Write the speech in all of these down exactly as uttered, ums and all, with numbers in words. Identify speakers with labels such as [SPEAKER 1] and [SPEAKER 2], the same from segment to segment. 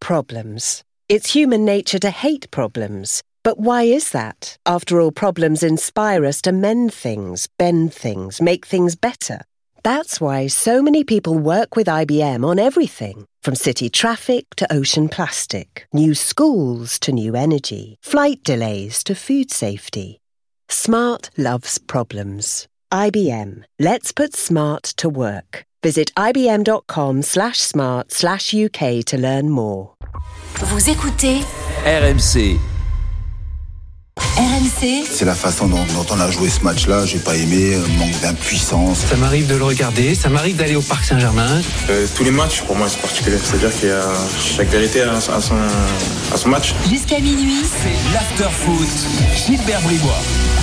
[SPEAKER 1] problems. It's human nature to hate problems. But why is that? After all, problems inspire us to mend things, bend things, make things better. That's why so many people work with I B M on everything, from city traffic to ocean plastic, new schools to new energy, flight delays to food safety. Smart loves problems. I B M. Let's put smart to work. Visit ibm.com slash smart slash UK to learn more.
[SPEAKER 2] Vous écoutez
[SPEAKER 3] R M C.
[SPEAKER 2] R M C.
[SPEAKER 4] C'est la façon dont, dont on a joué ce match-là, j'ai pas aimé, manque d'impuissance.
[SPEAKER 5] Ça m'arrive de le regarder, ça m'arrive d'aller au Parc Saint-Germain.
[SPEAKER 6] Euh, tous les matchs, pour moi, c'est particulier. C'est-à-dire qu'il y a chaque vérité à, à, son, à son match.
[SPEAKER 2] Jusqu'à minuit.
[SPEAKER 3] C'est l'after-foot. Gilbert Bribois.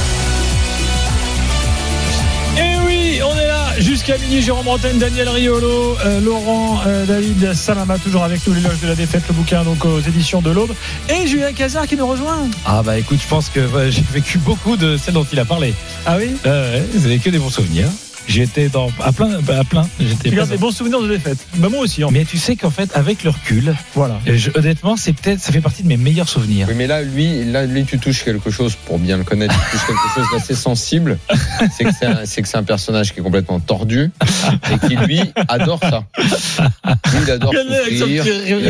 [SPEAKER 7] Et oui, on est là jusqu'à minuit. Jérôme Bretagne, Daniel Riolo, euh, Laurent, euh, David Salama, toujours avec nous, l'éloge de la défaite, le bouquin donc aux éditions de l'Aube, et Julien Cazard qui nous rejoint.
[SPEAKER 8] Ah bah écoute, je pense que ouais, j'ai vécu beaucoup de celles dont il a parlé.
[SPEAKER 7] Ah oui.
[SPEAKER 8] Euh, ouais, vous avez que des bons souvenirs. J'étais dans à plein, à plein. J'étais.
[SPEAKER 7] Tu gardes des bons souvenirs de défaite. Bah moi aussi. En
[SPEAKER 8] mais tu sais qu'en fait, avec le recul,
[SPEAKER 7] voilà.
[SPEAKER 8] Je, honnêtement, c'est peut-être, ça fait partie de mes meilleurs souvenirs.
[SPEAKER 9] Oui, mais là, lui, là, lui, tu touches quelque chose pour bien le connaître. Tu touches quelque chose d'assez sensible. C'est que c'est un, c'est que c'est un personnage qui est complètement tordu et qui lui adore ça. Lui, il adore souffrir.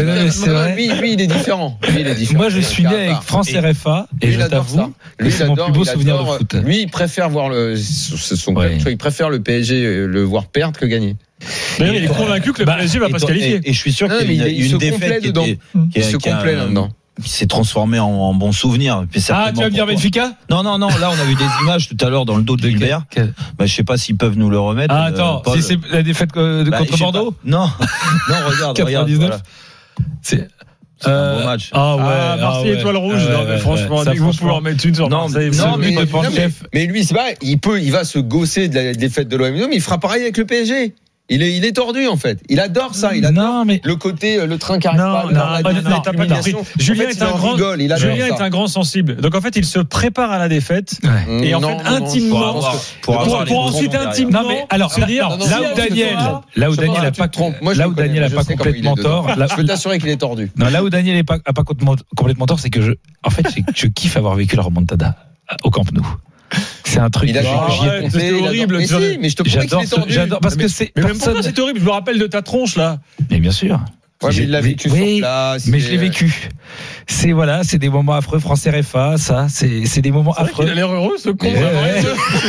[SPEAKER 9] Lui, lui, il est différent. Lui, il est différent.
[SPEAKER 8] Moi, je suis né avec France R F A et, et je t'avoue,
[SPEAKER 9] lui,
[SPEAKER 8] c'est mon plus beau souvenir de foot.
[SPEAKER 9] Lui, il préfère voir le, c'est son ouais. Il préfère le P S G le voir perdre que gagner.
[SPEAKER 7] D'ailleurs, il est convaincu que le bah, P S G va pas se qualifier.
[SPEAKER 10] Et, et je suis sûr
[SPEAKER 9] non,
[SPEAKER 10] qu'il y a
[SPEAKER 9] une,
[SPEAKER 10] une, une défaite qui, était,
[SPEAKER 9] qui, il se
[SPEAKER 10] qui,
[SPEAKER 9] complaît là-dedans.
[SPEAKER 10] Qui s'est transformé en, en bon souvenir.
[SPEAKER 7] Ah, tu vas me dire Benfica ?
[SPEAKER 10] Non, non, non. Là, on a vu des images tout à l'heure dans le dos de Gilbert. Bah, je sais pas s'ils peuvent nous le remettre.
[SPEAKER 7] Ah, attends, euh, si c'est la défaite euh, bah, contre Bordeaux ?
[SPEAKER 10] Non, non, regarde,
[SPEAKER 7] quatre-vingt-dix-neuf
[SPEAKER 10] regarde. Voilà.
[SPEAKER 7] C'est.
[SPEAKER 10] C'est euh, un bon match.
[SPEAKER 7] Ah ouais, ah, Marseille ah ouais, étoile rouge. Ah ouais, non, mais franchement, ouais, ça, vous pouvez en mettre une sur
[SPEAKER 9] non,
[SPEAKER 7] Marseille.
[SPEAKER 9] Non, mais, mais, non mais, mais lui, c'est pas, il peut, il va se gausser de la défaite de l'O M, mais il fera pareil avec le P S G. Il est, il est tordu en fait. Il adore ça. Il adore non, mais... le côté, le train qui arrive pas.
[SPEAKER 7] Non, non, non, t'as pas compris. Julien est un grand, Julien est un grand sensible. Donc en fait, il se prépare à la défaite. Ouais. Et en non, fait, non, intimement, pour, pour, pour, pour ensuite intimement. Non, mais alors, se dire, là où Daniel, là où Daniel a pas, là où Daniel a pas complètement tort,
[SPEAKER 9] je peux t'assurer qu'il est tordu.
[SPEAKER 8] Non, là où Daniel a pas complètement tort, c'est que je, en fait, je kiffe avoir vécu la remontada au Camp Nou. C'est un truc.
[SPEAKER 9] Il a
[SPEAKER 7] oh, c'est horrible.
[SPEAKER 9] Mais, si, mais je te promets qu'il est tordu.
[SPEAKER 7] J'adore parce que c'est. Mais même pourquoi c'est horrible ? Je me rappelle de ta tronche là.
[SPEAKER 8] Mais bien sûr.
[SPEAKER 9] Ouais, mais il l'a vécu
[SPEAKER 8] oui,
[SPEAKER 9] sur place.
[SPEAKER 8] Mais je l'ai vécu. C'est voilà, c'est des moments affreux. France R F A, ça, c'est c'est des moments
[SPEAKER 7] c'est
[SPEAKER 8] affreux.
[SPEAKER 7] Il a l'air heureux, ce con.
[SPEAKER 8] Ouais, ouais.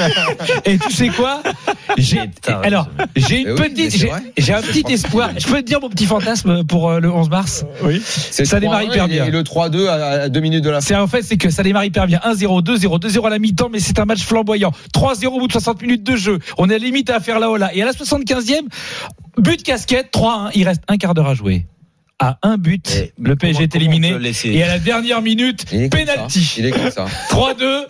[SPEAKER 8] Et tu sais quoi ? J'ai alors j'ai une oui, petite, j'ai, j'ai un petit espoir. Je peux te dire mon petit fantasme pour euh, le onze mars.
[SPEAKER 7] Oui.
[SPEAKER 8] C'est ça démarre hyper bien.
[SPEAKER 9] Et le trois deux à deux minutes de la fin.
[SPEAKER 8] C'est en fait c'est que ça démarre hyper bien. un zéro, deux zéro, deux zéro à la mi-temps, mais c'est un match flamboyant. trois zéro au bout de soixante minutes de jeu. On est à la limite à faire la hola. Et à la soixante-quinzième, but casquette, trois un. Il reste un quart d'heure à jouer. À un but, et le P S G est éliminé. Et à la dernière minute, penalty.
[SPEAKER 9] Il est comme ça.
[SPEAKER 8] trois deux,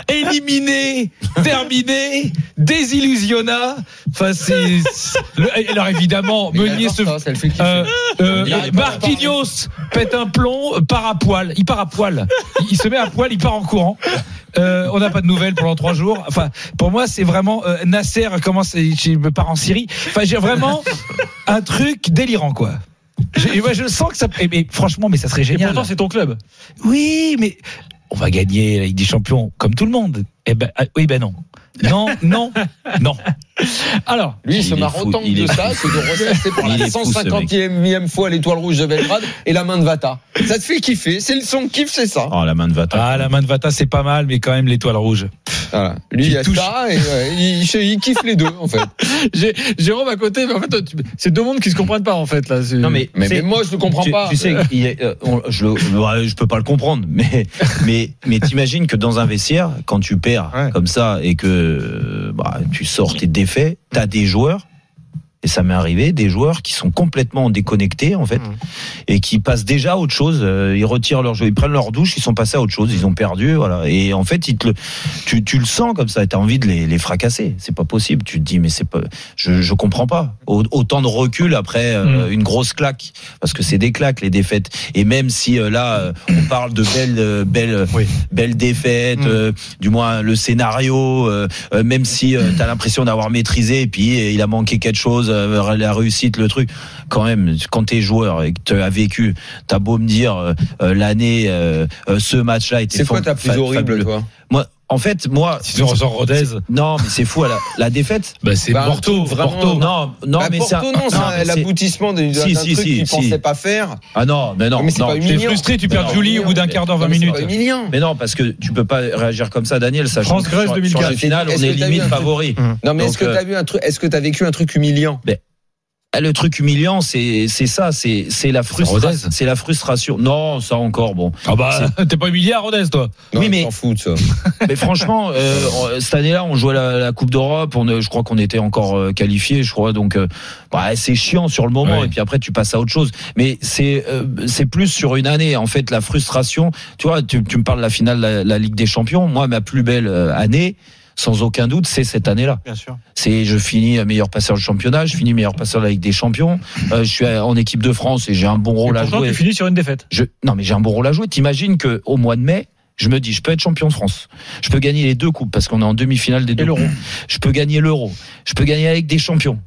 [SPEAKER 8] éliminé, terminé, désillusionna. Enfin, c'est. Le, alors évidemment, Meunier se.
[SPEAKER 9] Ça,
[SPEAKER 8] euh, euh, Marquinhos pète un plomb, part à poil. Il part à poil. Il, il se met à poil, il part en courant. Euh, on n'a pas de nouvelles pendant trois jours. Enfin, pour moi, c'est vraiment euh, Nasser commence, il part en Syrie. Enfin, j'ai vraiment un truc délirant, quoi. Je, ouais, je sens que ça. Mais franchement, mais ça serait génial.
[SPEAKER 7] Et pourtant, c'est ton club.
[SPEAKER 8] Oui, mais on va gagner la Ligue des Champions comme tout le monde. Eh ben, oui, ben non. Non, non, non.
[SPEAKER 9] Alors, lui, il, il se marre autant que de ça, c'est de ressasser pour la cent cinquantième fois l'étoile rouge de Belgrade et la main de Vata. Ça te fait kiffer, c'est son kiff, c'est ça.
[SPEAKER 10] Oh, la main de Vata.
[SPEAKER 8] Ah, la main de Vata, c'est pas mal, mais quand même l'étoile rouge.
[SPEAKER 9] Voilà. Lui, il y a touche. Ça et ouais, il, il kiffe les deux, en fait.
[SPEAKER 7] J'ai, Jérôme à côté, mais en fait, c'est deux mondes qui se comprennent pas, en fait, là. C'est...
[SPEAKER 10] Non, mais,
[SPEAKER 9] mais, mais moi, je ne comprends
[SPEAKER 10] tu,
[SPEAKER 9] pas.
[SPEAKER 10] Tu sais, il est, euh, on, je, je, je peux pas le comprendre, mais, mais, mais t'imagines que dans un vestiaire, quand tu perds ouais. comme ça et que bah, tu sors tes défaits, t'as des joueurs, et ça m'est arrivé, des joueurs qui sont complètement déconnectés en fait, mmh. et qui passent déjà à autre chose. Ils retirent leur jeu, ils prennent leur douche, ils sont passés à autre chose, ils ont perdu, voilà. Et en fait, ils te le, tu, tu le sens comme ça, t'as envie de les, les fracasser. C'est pas possible. Tu te dis, mais c'est pas, je, je comprends pas. Autant de recul après euh, mmh. une grosse claque, parce que c'est des claques les défaites. Et même si euh, là, euh, on parle de belles, belles, oui. belles défaites, mmh. euh, du moins le scénario, euh, euh, même si euh, t'as l'impression d'avoir maîtrisé, et puis euh, il a manqué quelque chose. euh, la réussite, le truc. Quand même, quand t'es joueur et que tu as vécu, t'as beau me dire euh, l'année, euh, ce match-là était.
[SPEAKER 9] C'est quoi ta plus horrible, fabuleux. Toi?
[SPEAKER 10] Moi. En fait, moi,
[SPEAKER 8] si on sort Rodez,
[SPEAKER 10] non, mais c'est fou la, la défaite.
[SPEAKER 8] Bah c'est bah, Porto,
[SPEAKER 9] vraiment.
[SPEAKER 8] Porto.
[SPEAKER 10] Non, non,
[SPEAKER 9] bah,
[SPEAKER 10] mais
[SPEAKER 9] Porto,
[SPEAKER 10] ça,
[SPEAKER 9] non, c'est non, l'aboutissement d'un
[SPEAKER 10] si,
[SPEAKER 9] d'un
[SPEAKER 10] si,
[SPEAKER 9] truc
[SPEAKER 10] si,
[SPEAKER 9] qu'ils
[SPEAKER 10] si.
[SPEAKER 9] pensaient pas faire.
[SPEAKER 10] Ah non, mais non,
[SPEAKER 9] mais c'est
[SPEAKER 10] non.
[SPEAKER 9] pas humiliant.
[SPEAKER 8] T'es frustré, tu perds Julie au bout d'un quart d'heure, vingt minutes.
[SPEAKER 9] C'est pas humiliant.
[SPEAKER 10] Mais non, parce que tu peux pas réagir comme ça, Daniel. Ça
[SPEAKER 7] France Grèce deux mille quatre.
[SPEAKER 10] Sur la finale, on est limite favori.
[SPEAKER 9] Non, mais est-ce que t'as vu un truc Est-ce que t'as vécu un truc humiliant?
[SPEAKER 10] Le truc humiliant, c'est c'est ça, c'est c'est la frustration, c'est la frustration. Non, ça encore bon.
[SPEAKER 8] Ah bah t'es pas humilié à Rodez, toi.
[SPEAKER 9] Non,
[SPEAKER 10] oui, mais
[SPEAKER 9] t'en fous de ça.
[SPEAKER 10] Mais franchement, euh, cette année-là, on jouait la, la Coupe d'Europe. On, je crois qu'on était encore euh, qualifiés, je crois. Donc, euh, bah, c'est chiant sur le moment. Ouais. Et puis après, tu passes à autre chose. Mais c'est euh, c'est plus sur une année. En fait, la frustration. Tu vois, tu, tu me parles de la finale de la, la Ligue des Champions. Moi, ma plus belle année, sans aucun doute, c'est cette année-là.
[SPEAKER 7] Bien sûr.
[SPEAKER 10] C'est, je finis meilleur passeur du championnat, je finis meilleur passeur de la Ligue des Champions. Euh, je suis en équipe de France et j'ai un bon rôle
[SPEAKER 7] et
[SPEAKER 10] à jouer.
[SPEAKER 7] Tu finis sur une défaite.
[SPEAKER 10] Je, non, mais j'ai un bon rôle à jouer. T'imagines que au mois de mai, je me dis, je peux être champion de France. Je peux gagner les deux coupes parce qu'on est en demi-finale des deux. Et l'Euro. Je peux gagner l'Euro. Je peux gagner la Ligue des Champions.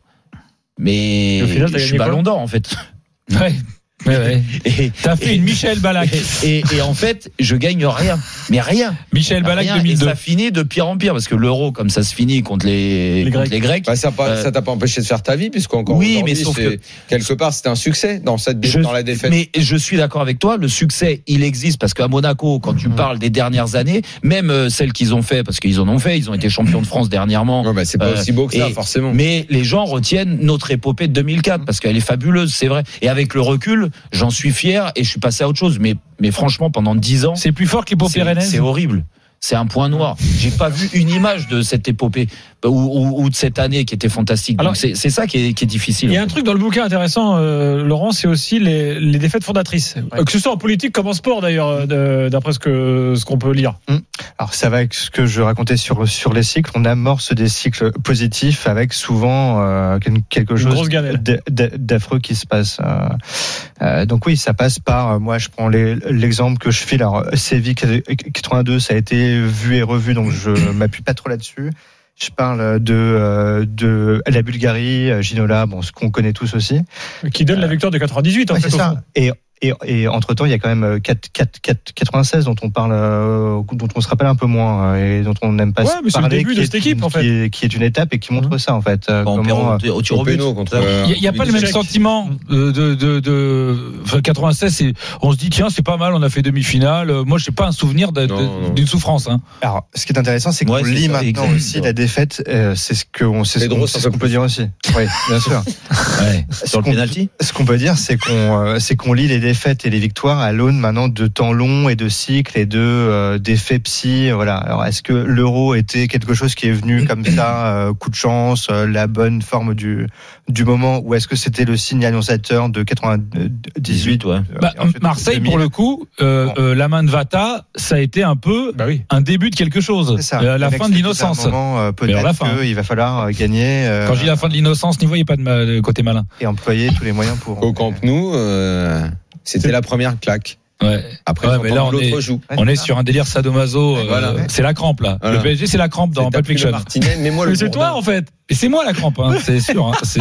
[SPEAKER 10] Mais final, je suis Ballon d'Or en fait.
[SPEAKER 8] Ouais. Ouais, ouais.
[SPEAKER 10] Et
[SPEAKER 8] t'as fait et, une Michel Ballack.
[SPEAKER 10] Et, et, et en fait, je gagne rien, mais rien.
[SPEAKER 8] Michel Ballack deux mille deux.
[SPEAKER 10] Et ça finit de pire en pire parce que l'Euro, comme ça se finit contre les,
[SPEAKER 7] les
[SPEAKER 10] contre
[SPEAKER 7] Grecs.
[SPEAKER 10] Les Grecs
[SPEAKER 9] bah, ça, pas, euh, ça t'a pas empêché de faire ta vie puisqu'encore
[SPEAKER 10] oui, mais sauf que
[SPEAKER 9] quelque part c'était un succès dans cette
[SPEAKER 10] je,
[SPEAKER 9] dans la défaite.
[SPEAKER 10] Mais je suis d'accord avec toi, le succès il existe parce qu'à Monaco, quand tu mmh. parles des dernières années, même euh, celles qu'ils ont fait parce qu'ils en ont fait, ils ont été champions de France dernièrement.
[SPEAKER 9] Ouais, bah, c'est pas euh, aussi beau que ça et, forcément.
[SPEAKER 10] Mais les gens retiennent notre épopée de deux mille quatre parce qu'elle est fabuleuse, c'est vrai. Et avec le recul, j'en suis fier. Et je suis passé à autre chose, mais mais franchement pendant dix ans,
[SPEAKER 8] c'est plus fort que l'épopée rennaise.
[SPEAKER 10] C'est horrible. C'est un point noir. J'ai pas vu une image de cette épopée ou, ou, ou de cette année qui était fantastique. Alors, donc c'est, c'est ça qui est, qui est difficile.
[SPEAKER 7] Il y a un truc dans le bouquin intéressant, euh, Laurent, c'est aussi les, les défaites fondatrices. Ouais. Que ce soit en politique comme en sport d'ailleurs, de, d'après ce que ce qu'on peut lire.
[SPEAKER 11] Mmh. Alors ça va avec ce que je racontais sur sur les cycles. On amorce des cycles positifs avec souvent euh, quelque chose d'affreux qui se passe. Euh, euh, donc oui, ça passe par. Moi, je prends les, l'exemple que je file. Alors Séville quatre-vingt-deux, ça a été vu et revu, donc je m'appuie pas trop là-dessus. Je parle de de la Bulgarie, Ginola, bon, ce qu'on connaît tous aussi,
[SPEAKER 7] qui donne la victoire de quatre-vingt-dix-huit en
[SPEAKER 11] ouais,
[SPEAKER 7] fait.
[SPEAKER 11] C'est ça. Et Et, et entre temps, il y a quand même quatre, quatre, quatre, quatre-vingt-seize dont on parle, euh, dont on se rappelle un peu moins et dont on n'aime pas
[SPEAKER 7] ouais,
[SPEAKER 11] mais
[SPEAKER 7] parler.
[SPEAKER 11] C'est le début
[SPEAKER 7] de
[SPEAKER 11] est,
[SPEAKER 7] cette équipe, en fait,
[SPEAKER 11] qui est, qui est une étape et qui montre mmh. ça, en fait.
[SPEAKER 10] Bon, comment au, au tir au but.
[SPEAKER 8] Il n'y a, a pas le même sentiment de, de, de, de enfin, quatre-vingt-seize. C'est, on se dit tiens, c'est pas mal, on a fait demi-finale. Moi, je n'ai pas un souvenir de, non, de, d'une souffrance. Hein.
[SPEAKER 11] Alors, ce qui est intéressant, c'est qu'on ouais, lit ça, maintenant exact. aussi la défaite. Euh, c'est ce que on, c'est, ce qu'on, c'est ce qu'on peut dire aussi. Oui, bien sûr.
[SPEAKER 10] Ouais. Sur le penalty.
[SPEAKER 11] Ce qu'on peut dire, c'est qu'on, euh, c'est qu'on lit les défaites et les victoires à l'aune maintenant de temps long et de cycles et de euh, d'effets psy. Voilà. Alors, est-ce que l'Euro était quelque chose qui est venu comme ça, euh, coup de chance, euh, la bonne forme du du moment, ou est-ce que c'était le signe annonçateur de quatre-vingt-dix-huit?
[SPEAKER 10] Ouais.
[SPEAKER 8] Bah, Marseille, deux mille pour le coup, euh, bon. euh, la main de Vata, ça a été un peu bah oui. un début de quelque chose. C'est ça. Euh, la fin de l'innocence.
[SPEAKER 11] Moment, euh, peut-être qu'il va falloir gagner. Euh,
[SPEAKER 8] Quand je dis la fin de l'innocence, n'y voyez pas de, ma, de côté malin.
[SPEAKER 11] Et employer tous les moyens pour.
[SPEAKER 9] Au Camp Nou, euh, c'était c'est... la première claque.
[SPEAKER 8] Ouais.
[SPEAKER 9] Après,
[SPEAKER 8] ouais, mais là, on est,
[SPEAKER 9] joue.
[SPEAKER 8] on est sur un délire sadomaso. Euh, voilà. C'est la crampe là. Voilà. Le P S G, c'est la crampe dans Pulp Fiction.
[SPEAKER 9] Mais moi, le
[SPEAKER 7] c'est toi en fait.
[SPEAKER 8] Et c'est moi la crampe, hein, c'est sûr. Hein, c'est...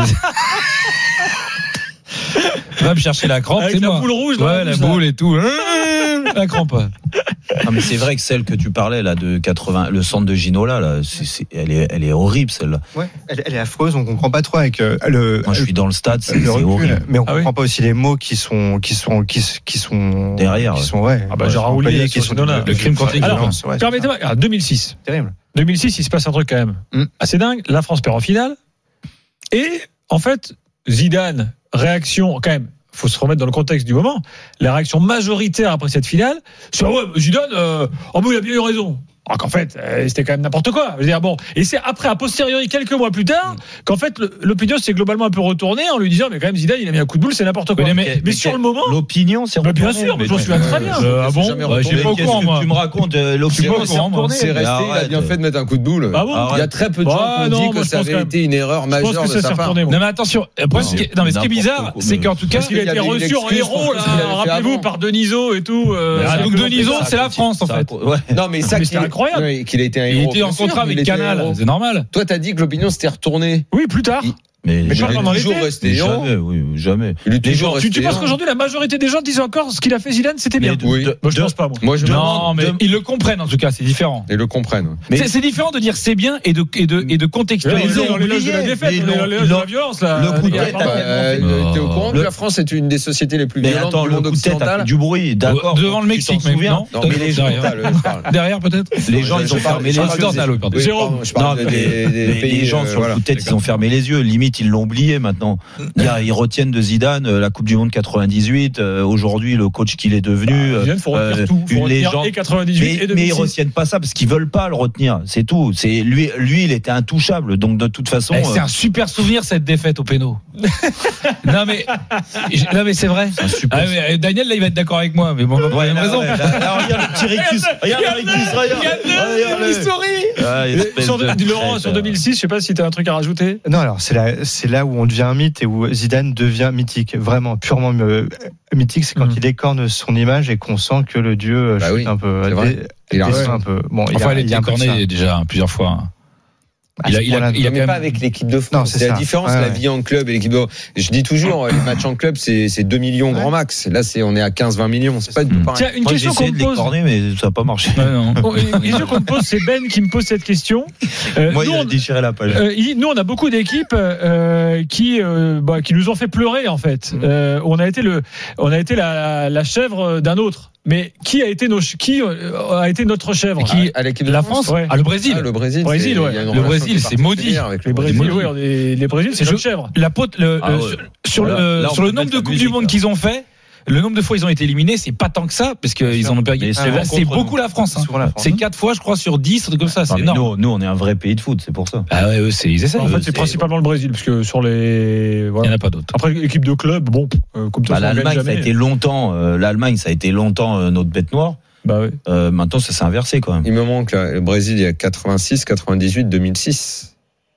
[SPEAKER 8] Va me chercher la crampe,
[SPEAKER 7] avec
[SPEAKER 8] c'est
[SPEAKER 7] la
[SPEAKER 8] moi.
[SPEAKER 7] boule rouge,
[SPEAKER 8] ouais, la boule et tout. La crampe.
[SPEAKER 10] Non, mais c'est vrai que celle que tu parlais là de quatre-vingts, le centre de Ginola là, c'est, c'est, elle est, elle est horrible celle-là.
[SPEAKER 11] Ouais, elle, elle est affreuse. On comprend pas trop avec euh, le.
[SPEAKER 10] Moi, je suis dans le stade, c'est, c'est horrible.
[SPEAKER 11] Mais on
[SPEAKER 7] ah
[SPEAKER 11] comprend
[SPEAKER 7] oui.
[SPEAKER 11] pas aussi les mots qui sont, qui sont, qui, qui sont
[SPEAKER 10] derrière.
[SPEAKER 11] Qui sont ouais.
[SPEAKER 7] Ah bah Gérard Houllier,
[SPEAKER 11] qui sont
[SPEAKER 7] le
[SPEAKER 8] crime contre les
[SPEAKER 7] Alors, ouais, permettez-moi. Ah, deux mille six.
[SPEAKER 11] Terrible.
[SPEAKER 7] deux mille six, il se passe un truc quand même mm. assez dingue. La France perd en finale. Et en fait, Zidane, réaction quand même. Faut se remettre dans le contexte du moment. La réaction majoritaire après cette finale, c'est ouais, Zidane, euh, oh mais il a bien eu raison. Alors qu'en fait, euh, c'était quand même n'importe quoi. Je veux dire, bon, et c'est après, a posteriori, quelques mois plus tard, mmh. qu'en fait, le, l'opinion s'est globalement un peu retournée en lui disant, mais quand même, Zidane, il a mis un coup de boule, c'est n'importe quoi.
[SPEAKER 8] Mais,
[SPEAKER 7] mais,
[SPEAKER 8] mais,
[SPEAKER 7] mais sur le moment.
[SPEAKER 10] L'opinion, c'est
[SPEAKER 7] bah, bien sûr, mais je m'en souviens très bien.
[SPEAKER 8] Euh, ah bon? Bah, j'ai pas au courant, moi.
[SPEAKER 10] Tu me racontes, euh, l'opinion,
[SPEAKER 9] c'est retourné. C'est resté, il a bien fait de mettre un coup de boule.
[SPEAKER 7] Ah bon?
[SPEAKER 9] Il y a très peu de gens qui ont dit que ça avait été une erreur majeure de sa part.
[SPEAKER 8] Non, mais attention, non, mais ce qui est bizarre, c'est qu'en tout cas,
[SPEAKER 7] il a été reçu en héros, là, rappelez-vous, par Denisot et tout.
[SPEAKER 8] Donc Denisot, c'est la France, en fait.
[SPEAKER 9] Non, mais ça,
[SPEAKER 7] c'est incroyable.
[SPEAKER 9] Qu'il a été un
[SPEAKER 8] il
[SPEAKER 9] héros.
[SPEAKER 8] était en contrat avec Canal, c'est normal.
[SPEAKER 9] Toi, t'as dit que l'opinion s'était retournée.
[SPEAKER 7] Oui, plus tard.
[SPEAKER 10] Mais,
[SPEAKER 7] mais
[SPEAKER 10] il
[SPEAKER 7] pas pendant
[SPEAKER 10] toujours
[SPEAKER 7] l'été.
[SPEAKER 10] resté jamais, oui, jamais.
[SPEAKER 7] Il est toujours resté. Tu, tu penses qu'aujourd'hui la majorité des gens disent encore ce qu'il a fait Zidane, c'était bien.
[SPEAKER 8] Oui.
[SPEAKER 7] Moi je de, pense pas. Moi,
[SPEAKER 8] moi je
[SPEAKER 7] de,
[SPEAKER 8] non, mais de... ils le comprennent en tout cas, c'est différent.
[SPEAKER 9] Ils le comprennent.
[SPEAKER 8] Mais c'est, c'est différent de dire c'est bien et de et de et de contextualiser.
[SPEAKER 7] Ils ont oublié la défaite, la violence là.
[SPEAKER 9] Le coup de tête. T'es au courant que la France est une des sociétés les plus violentes du monde occidental.
[SPEAKER 10] Du bruit, d'accord.
[SPEAKER 8] Devant le Mexique,
[SPEAKER 9] non. Non, mais les gens
[SPEAKER 8] derrière peut-être.
[SPEAKER 10] Les gens ils ont fermé les yeux.
[SPEAKER 9] Jérôme, je parle des
[SPEAKER 10] pays. Les gens sur le coup de tête, ils ont fermé les yeux. Limite, ils l'ont oublié maintenant. Ils retiennent de Zidane la Coupe du Monde quatre-vingt-dix-huit. Aujourd'hui, le coach qu'il est devenu,
[SPEAKER 7] une légende.
[SPEAKER 10] Mais, mais ils retiennent pas ça parce qu'ils veulent pas le retenir. C'est tout. C'est lui, lui, il était intouchable. Donc de toute façon,
[SPEAKER 8] eh, c'est un super souvenir cette défaite au péno. non mais, non mais c'est vrai. C'est ah, mais Daniel là, il va être d'accord avec moi. Mais bon, on a ouais, raison.
[SPEAKER 10] Ouais, là, là, regarde le petit Rictus. Regarde le Rictus.
[SPEAKER 7] Regarde l'historique. Sur Laurent, sur deux mille six, je sais pas si tu as un truc à rajouter.
[SPEAKER 11] Non, alors c'est là, c'est là où on devient un mythe et où Zidane devient mythique, vraiment purement mythique. C'est quand mmh. il écorne son image et qu'on sent que le dieu
[SPEAKER 9] bah
[SPEAKER 11] chute
[SPEAKER 9] oui,
[SPEAKER 11] un peu,
[SPEAKER 9] il a
[SPEAKER 11] un peu. Bon,
[SPEAKER 8] enfin, il a été écorné déjà plusieurs fois.
[SPEAKER 9] Il a, il a, il a même pas avec l'équipe de France. Non, c'est, c'est la différence, ouais, la vie en club et l'équipe de. Je dis toujours, les matchs en club, c'est, c'est deux millions ouais. grand max. Là, c'est, on est à quinze vingt millions. C'est pas du tout pareil.
[SPEAKER 7] Tiens, une
[SPEAKER 10] Moi,
[SPEAKER 7] question qu'on me pose.
[SPEAKER 10] Corner, mais ça n'a pas marché.
[SPEAKER 7] Ouais, non. Une question qu'on me pose, c'est Ben qui me pose cette question.
[SPEAKER 10] Euh, Moi, nous, il a déchiré la page.
[SPEAKER 7] Euh, il dit, nous, on a beaucoup d'équipes euh, qui, euh, bah, qui nous ont fait pleurer, en fait. Mmh. Euh, on a été le, on a été la, la chèvre d'un autre. Mais qui a été nos qui a été notre chèvre
[SPEAKER 8] qui, à l'équipe de la France, France ouais. Ah, le Brésil.
[SPEAKER 9] Ah, le Brésil,
[SPEAKER 7] Brésil ouais.
[SPEAKER 8] Le Brésil, c'est maudit.
[SPEAKER 7] Les Brésil, oui, on est, les Brésil, c'est notre chèvre.
[SPEAKER 8] La pote, le, ah, ouais. sur, sur voilà. le Là, sur le nombre de coupes du monde là. Qu'ils ont fait. Le nombre de fois ils ont été éliminés, c'est pas tant que ça, parce qu'ils en ont perdu. C'est, ah, c'est beaucoup la France. Hein. la France. C'est quatre fois, je crois, sur dix, un truc comme ça. C'est énorme.
[SPEAKER 10] Nous, nous, on est un vrai pays de foot, c'est pour ça.
[SPEAKER 8] Ah ouais, eux, c'est, ils essaient.
[SPEAKER 7] En fait, c'est,
[SPEAKER 8] c'est
[SPEAKER 7] principalement le Brésil, parce que sur les.
[SPEAKER 8] Voilà. Il n'y en a pas d'autres.
[SPEAKER 7] Après, équipe de club, bon, euh, comme
[SPEAKER 10] bah, l'Allemagne, ça a été longtemps. Euh, L'Allemagne, ça a été longtemps euh, notre bête noire.
[SPEAKER 7] Bah oui.
[SPEAKER 10] Euh, maintenant, ça s'est inversé quand même.
[SPEAKER 9] Il me manque là, le Brésil, il y a quatre-vingt-six, quatre-vingt-dix-huit, deux mille six.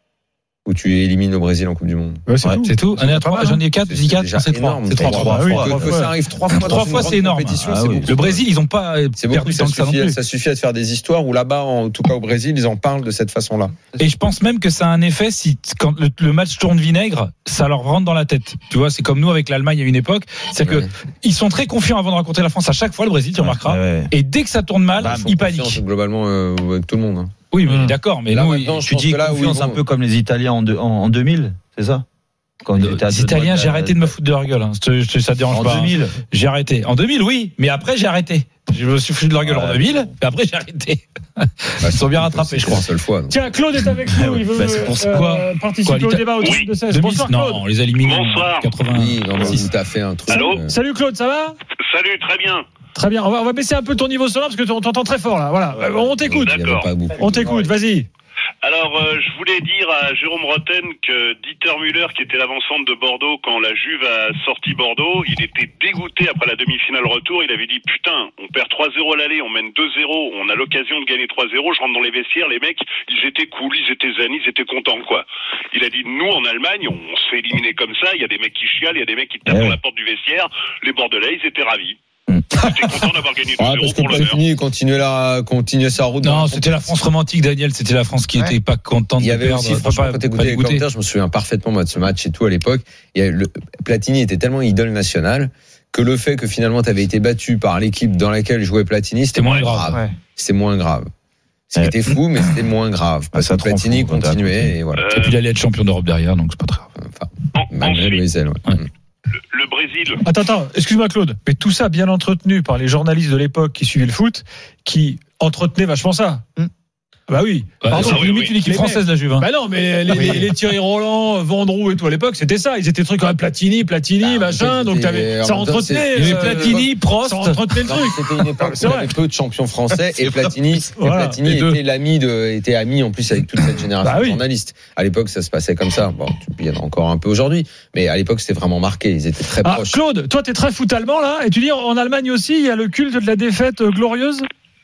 [SPEAKER 9] Où tu élimines le Brésil en Coupe du Monde.
[SPEAKER 8] Ouais, c'est, ouais, tout. c'est tout. On est à trois. J'en ai quatre. C'est, c'est, c'est, c'est trois. C'est trois.
[SPEAKER 9] trois. Oui, que, que ça arrive trois fois.
[SPEAKER 8] Trois fois, c'est énorme. Ah, oui. Le Brésil, ils n'ont pas perdu tant que ça non plus.
[SPEAKER 9] Ça suffit à te faire des histoires où là-bas, en tout cas au Brésil, ils en parlent de cette façon-là.
[SPEAKER 8] Et je pense même que ça a un effet si quand le, le match tourne vinaigre, ça leur rentre dans la tête. Tu vois, c'est comme nous avec l'Allemagne à une époque. C'est que ils sont très confiants avant de rencontrer la France à chaque fois. Le Brésil, tu remarqueras. Et dès que ça tourne mal, ils paniquent.
[SPEAKER 9] Globalement, avec tout le monde.
[SPEAKER 8] Oui, mais mmh. d'accord, mais
[SPEAKER 9] là,
[SPEAKER 8] nous,
[SPEAKER 9] maintenant,
[SPEAKER 10] tu dis confiance vont... un peu comme les Italiens en, de, en, en deux mille, c'est ça?
[SPEAKER 8] Quand ils étaient les Italiens, j'ai arrêté de me foutre de leur gueule. Hein. Ça te dérange
[SPEAKER 10] en
[SPEAKER 8] pas.
[SPEAKER 10] En deux mille,
[SPEAKER 8] j'ai arrêté. En deux mille, oui, mais après j'ai arrêté. Je me suis foutu de leur gueule ouais. en deux mille, et après j'ai arrêté. Bah, ils sont bien rattrapés, je crois.
[SPEAKER 9] Seule fois. Donc.
[SPEAKER 7] Tiens, Claude est avec nous. Il veut bah, c'est pour ça. Euh, participer quoi, au débat au oui. de seize. Bonsoir, Claude.
[SPEAKER 8] Non, on les a éliminés.
[SPEAKER 12] Bonsoir.
[SPEAKER 9] quatre-vingts. Oui, non, tu as fait un truc.
[SPEAKER 12] Allô.
[SPEAKER 7] Euh... Salut Claude, ça va?
[SPEAKER 12] Salut, très bien.
[SPEAKER 7] Très bien, on va, on va baisser un peu ton niveau sonore parce que on t'entend très fort là. Voilà, on t'écoute.
[SPEAKER 12] D'accord.
[SPEAKER 7] On t'écoute, vas-y.
[SPEAKER 12] Alors, euh, je voulais dire à Jérôme Rotten que Dieter Müller, qui était l'avant-centre de Bordeaux quand la Juve a sorti Bordeaux, il était dégoûté après la demi-finale retour. Il avait dit, putain, on perd trois zéro à l'aller, on mène deux zéro, on a l'occasion de gagner trois zéro, je rentre dans les vestiaires, les mecs, ils étaient cool, ils étaient zen, ils étaient contents, quoi. Il a dit, nous, en Allemagne, on se fait éliminer comme ça, il y a des mecs qui chialent, il y a des mecs qui tapent ouais. dans la porte du vestiaire, les Bordelais, ils étaient ravis. J'étais content d'avoir gagné deux zéro
[SPEAKER 9] ah, parce que
[SPEAKER 12] pour l'honneur.
[SPEAKER 9] Platini continuait, la, continuait sa route.
[SPEAKER 8] Non, c'était la France romantique, Daniel. C'était la France qui n'était ouais. pas contente de perdre.
[SPEAKER 9] Il y avait aussi, franchement, pas, quand t'écoutais les commentaires, je me souviens parfaitement moi, de ce match et tout à l'époque. Il y a le, Platini était tellement idole nationale que le fait que finalement tu avais été battu par l'équipe dans laquelle jouait Platini, c'était, c'était moins grave. grave. Ouais. C'était moins grave. Ce qui était fou, mais c'était moins grave. Parce que Platini continuait. Et, voilà.
[SPEAKER 8] euh... et puis il allait être champion d'Europe derrière, donc c'est pas très grave.
[SPEAKER 12] Enfin, malgré le ailes, ouais. ouais. Le, le Brésil.
[SPEAKER 7] Attends, attends, excuse-moi Claude, mais tout ça bien entretenu par les journalistes de l'époque qui suivaient le foot, qui entretenaient vachement ça. Hum. Bah oui.
[SPEAKER 8] Bah, Pardon, c'est limite oui, une équipe française la Juve. Hein.
[SPEAKER 7] Bah non, mais les, les, les Thierry Roland, Vendroux et tout à l'époque, c'était ça. Ils étaient trucs comme Platini, Platini, ah, machin. Donc t'avais, ça entretenait.
[SPEAKER 8] Il y avait Platini, Prost.
[SPEAKER 7] Ça entretenait le
[SPEAKER 9] non,
[SPEAKER 7] truc.
[SPEAKER 9] C'était une époque où il y avait peu de champions français et Platini, voilà. et Platini était l'ami de, était ami en plus avec toute cette génération bah oui. de journalistes. À l'époque, ça se passait comme ça. Bon, il y en a encore un peu aujourd'hui, mais à l'époque, c'était vraiment marqué. Ils étaient très ah, proches.
[SPEAKER 7] Claude, toi, t'es très foot allemand là, et tu dis en Allemagne aussi, il y a le culte de la défaite glorieuse.
[SPEAKER 12] Ça,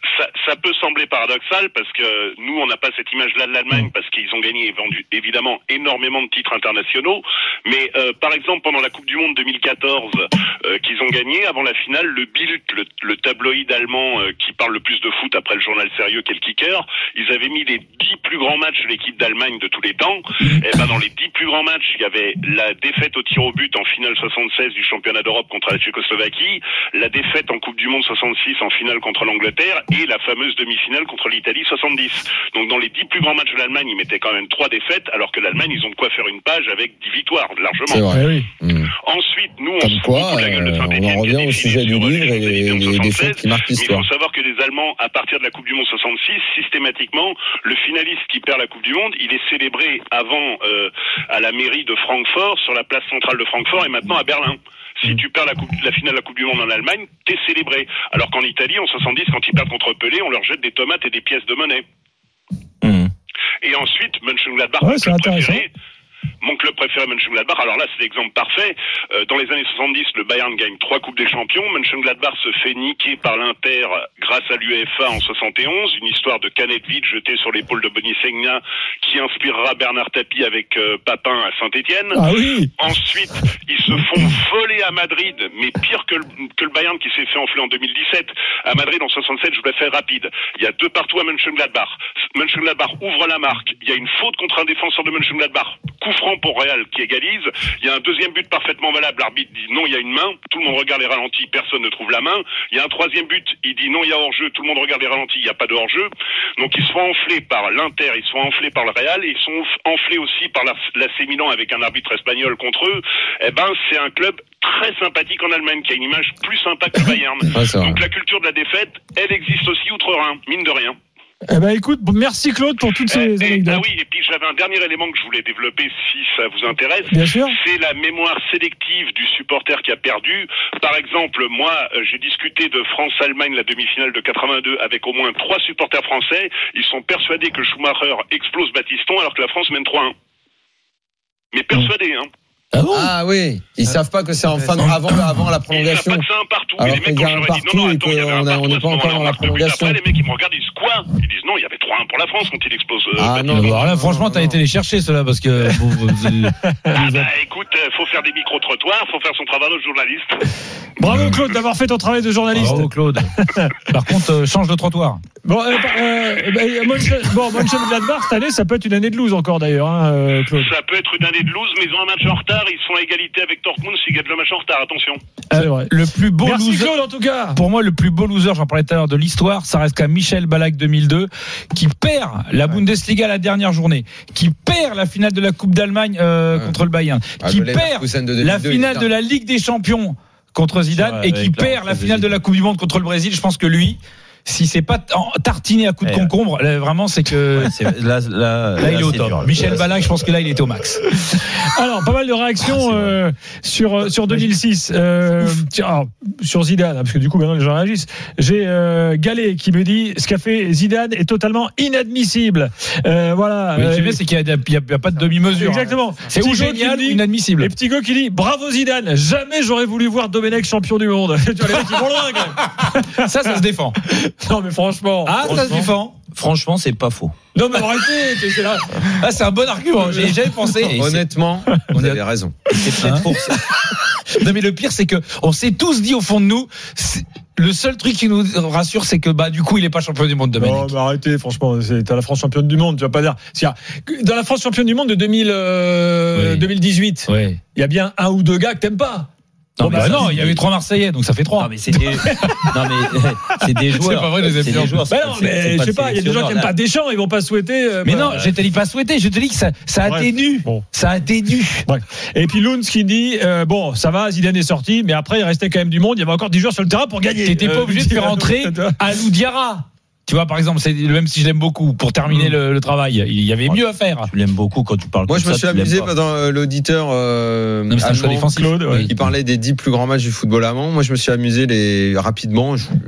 [SPEAKER 12] ça peut sembler paradoxal parce que nous, on n'a pas cette image-là de l'Allemagne parce qu'ils ont gagné et vendu évidemment énormément de titres internationaux. Mais euh, par exemple, pendant la Coupe du Monde deux mille quatorze euh, qu'ils ont gagné, avant la finale, le Bild, le, le tabloïd allemand euh, qui parle le plus de foot après le journal sérieux qu'est le Kicker, ils avaient mis les dix plus grands matchs de l'équipe d'Allemagne de tous les temps. Et ben dans les dix plus grands matchs, il y avait la défaite au tir au but en finale soixante-seize du championnat d'Europe contre la Tchécoslovaquie, la défaite en Coupe du Monde soixante-six en finale contre l'Angleterre et la fameuse demi-finale contre l'Italie soixante-dix. Donc dans les dix plus grands matchs de l'Allemagne, ils mettaient quand même trois défaites, alors que l'Allemagne, ils ont de quoi faire une page avec dix victoires, largement.
[SPEAKER 9] C'est vrai. Oui. Mmh.
[SPEAKER 12] Ensuite, nous, on
[SPEAKER 9] Comme
[SPEAKER 12] se
[SPEAKER 9] quoi,
[SPEAKER 12] fout de la gueule de Saint-Étienne.
[SPEAKER 9] On en revient au sujet du livre et les défaites qui marquent l'histoire.
[SPEAKER 12] Mais il faut savoir que les Allemands, à partir de la Coupe du Monde soixante-six, systématiquement, le finaliste qui perd la Coupe du Monde, il est célébré avant euh, à la mairie de Francfort, sur la place centrale de Francfort, et maintenant à Berlin. Si tu perds la, coupe, la finale de la Coupe du Monde en Allemagne, t'es célébré. Alors qu'en Italie, en soixante-dix, quand ils perdent contre Pelé, on leur jette des tomates et des pièces de monnaie. Mmh. Et ensuite, Mönchengladbach,
[SPEAKER 7] ouais, c'est intéressant.
[SPEAKER 12] Préféré, mon club préféré, Mönchengladbach. Alors là, c'est l'exemple parfait. Euh, dans les années soixante-dix, le Bayern gagne trois Coupes des Champions. Mönchengladbach se fait niquer par l'Inter grâce à l'U E F A en soixante et onze. Une histoire de canette vide jetée sur l'épaule de Boninsegna qui inspirera Bernard Tapie avec euh, Papin à Saint-Étienne.
[SPEAKER 7] Ah oui.
[SPEAKER 12] Ensuite, ils se font voler à Madrid, mais pire que le, que le Bayern qui s'est fait enfler en deux mille dix-sept. À Madrid, en soixante-sept, je vous la fais rapide. Il y a deux partout à Mönchengladbach. Mönchengladbach ouvre la marque. Il y a une faute contre un défenseur de Mönchengladbach. Coup franc pour Real qui égalise. Il y a un deuxième but parfaitement valable. L'arbitre dit non, il y a une main. Tout le monde regarde les ralentis. Personne ne trouve la main. Il y a un troisième but. Il dit non, il y a hors-jeu. Tout le monde regarde les ralentis. Il n'y a pas de hors-jeu. Donc ils sont enflés par l'Inter. Ils sont enflés par le Real. Et ils sont enflés aussi par l'A C Milan avec un arbitre espagnol contre eux. Eh ben, c'est un club très sympathique en Allemagne qui a une image plus sympa que le Bayern. Donc la culture de la défaite, elle existe aussi outre-Rhin, mine de rien.
[SPEAKER 7] Eh ben écoute, merci Claude pour toutes ces
[SPEAKER 12] et,
[SPEAKER 7] anecdotes.
[SPEAKER 12] Ah oui, et puis j'avais un dernier élément que je voulais développer si ça vous intéresse.
[SPEAKER 7] Bien sûr.
[SPEAKER 12] C'est la mémoire sélective du supporter qui a perdu. Par exemple, moi, j'ai discuté de France-Allemagne, la demi-finale de quatre-vingt-deux, avec au moins trois supporters français. Ils sont persuadés que Schumacher explose Battiston alors que la France mène trois un. Mais persuadés, hein.
[SPEAKER 9] Ah, bon ah oui, ils savent pas que c'est en fin de, avant, avant la prolongation.
[SPEAKER 12] Ils savent pas que c'est un partout.
[SPEAKER 9] Alors
[SPEAKER 12] et les mecs, quand je leur ai dit non, non, attends, il y avait un partout, on n'est pas encore dans la prolongation. Après, les mecs, ils me regardent, ils disent quoi? Ils disent non, il y avait trois un pour la France quand il explose. Euh,
[SPEAKER 8] ah non, alors là, franchement, t'as été les chercher, ceux-là, parce que. vous, vous, vous,
[SPEAKER 12] ah bah écoute, faut faire des micro-trottoirs, faut faire son travail de journaliste.
[SPEAKER 7] Bravo Claude d'avoir fait ton travail de journaliste.
[SPEAKER 8] Bravo Claude. Par contre, euh, change de trottoir.
[SPEAKER 7] Bon, euh, euh, euh, bon, Mönchengladbach, cette année, ça peut être une année de loose encore d'ailleurs, hein, euh, Claude.
[SPEAKER 12] Ça peut être une année de loose, mais ils ont un match en retard, ils sont à égalité avec Dortmund s'ils gagnent le match en retard, attention.
[SPEAKER 7] Euh, c'est vrai.
[SPEAKER 8] Le plus beau
[SPEAKER 7] Merci
[SPEAKER 8] loser,
[SPEAKER 7] Claude en tout cas.
[SPEAKER 8] Pour moi, le plus beau loser, j'en parlais tout à l'heure, de l'histoire, ça reste quand même Michel Ballack deux mille deux, qui perd la Bundesliga la dernière journée, qui perd la finale de la Coupe d'Allemagne euh, ouais. contre le Bayern, ah, qui perd la finale de la Ligue des Champions contre Zidane et qui perd la finale de la Coupe du Monde contre le Brésil. Je pense que lui, si c'est pas tartiné à coups de concombre, là, vraiment c'est que
[SPEAKER 10] ouais, c'est, là, là,
[SPEAKER 8] là il est au top.
[SPEAKER 10] Dur,
[SPEAKER 8] Michel
[SPEAKER 10] là,
[SPEAKER 8] Ballack, je pense que là il était au max.
[SPEAKER 7] Alors pas mal de réactions ah, euh, sur sur deux mille six euh, tiens, alors, sur Zidane, parce que du coup maintenant les gens réagissent. J'ai euh, Gallet qui me dit ce qu'a fait Zidane est totalement inadmissible. Euh, voilà.
[SPEAKER 8] Oui, euh, c'est qu'il y a, il y a, il y a pas de demi-mesure.
[SPEAKER 7] Exactement.
[SPEAKER 8] Hein. C'est ou génial ou inadmissible.
[SPEAKER 7] Et Petit Go qui dit bravo Zidane. Jamais j'aurais voulu voir Domenech champion du monde. Tu vois les mecs qui vont loin quand même.
[SPEAKER 8] Ça, ça se défend.
[SPEAKER 7] Non mais franchement.
[SPEAKER 8] Ah,
[SPEAKER 7] franchement,
[SPEAKER 8] ça se défend.
[SPEAKER 10] Franchement, c'est pas faux.
[SPEAKER 7] Non mais arrêtez, c'est là.
[SPEAKER 8] Ah, c'est un bon argument. J'ai jamais pensé.
[SPEAKER 9] Honnêtement, vous avez raison.
[SPEAKER 10] C'est peut-être pour ça.
[SPEAKER 8] Non mais le pire, c'est que on s'est tous dit au fond de nous. Le seul truc qui nous rassure, c'est que bah du coup, il est pas champion du monde de
[SPEAKER 7] Non, mais arrêtez, franchement, c'est t'as la France championne du monde, tu vas pas dire. Dans la France championne du monde de deux mille, euh, oui. deux mille dix-huit, il oui. y a bien un ou deux gars que t'aimes pas.
[SPEAKER 8] Non, bon, bah non, il y avait trois Marseillais, donc ça fait trois.
[SPEAKER 10] Non, mais c'est des, non, mais c'est des joueurs.
[SPEAKER 8] C'est pas vrai, les
[SPEAKER 10] des joueurs.
[SPEAKER 7] Bah non, mais je sais pas, il y a des gens qui n'aiment pas Deschamps, ils vont pas souhaiter. Euh,
[SPEAKER 8] mais
[SPEAKER 7] bah,
[SPEAKER 8] non, je te dis pas souhaiter, je te dis que ça, ça atténue. Bon. Ça atténue.
[SPEAKER 7] Ouais. Et puis Lounz qui dit, euh, bon, ça va, Zidane est sorti, mais après, il restait quand même du monde, il y avait encore dix joueurs sur le terrain pour gagner.
[SPEAKER 8] T'étais pas obligé de faire entrer Alou Diarra. Tu vois, par exemple, c'est même si je l'aime beaucoup, pour terminer mmh. le, le travail, il y avait mieux à faire.
[SPEAKER 10] Tu l'aimes beaucoup quand tu parles.
[SPEAKER 9] Moi,
[SPEAKER 10] comme
[SPEAKER 9] je me
[SPEAKER 10] ça,
[SPEAKER 9] suis amusé dans l'auditeur euh,
[SPEAKER 8] non, c'est un choix défensif.
[SPEAKER 9] Claude, ouais. Il parlait des dix plus grands matchs du football allemand. Moi, je me suis amusé les rapidement je,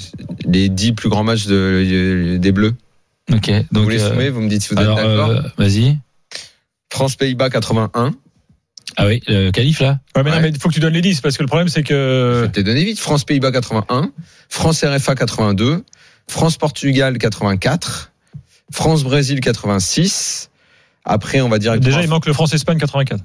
[SPEAKER 9] les dix plus grands matchs de, des Bleus.
[SPEAKER 8] Ok. Donc
[SPEAKER 9] vous les soumez, euh, vous me dites si vous
[SPEAKER 8] alors,
[SPEAKER 9] êtes d'accord.
[SPEAKER 8] Euh, vas-y.
[SPEAKER 9] France-Pays-Bas quatre-vingt-un.
[SPEAKER 8] Ah oui, le qualif là.
[SPEAKER 7] Ouais, mais ouais. non, mais il faut que tu donnes les dix parce que le problème c'est que.
[SPEAKER 9] Je vais te les donner vite. France-Pays-Bas quatre-vingt-un, France-R F A quatre-vingt-deux. France-Portugal quatre-vingt-quatre, France-Brésil quatre-vingt-six. Après, on va dire.
[SPEAKER 7] Déjà, il manque le France-Espagne quatre-vingt-quatre.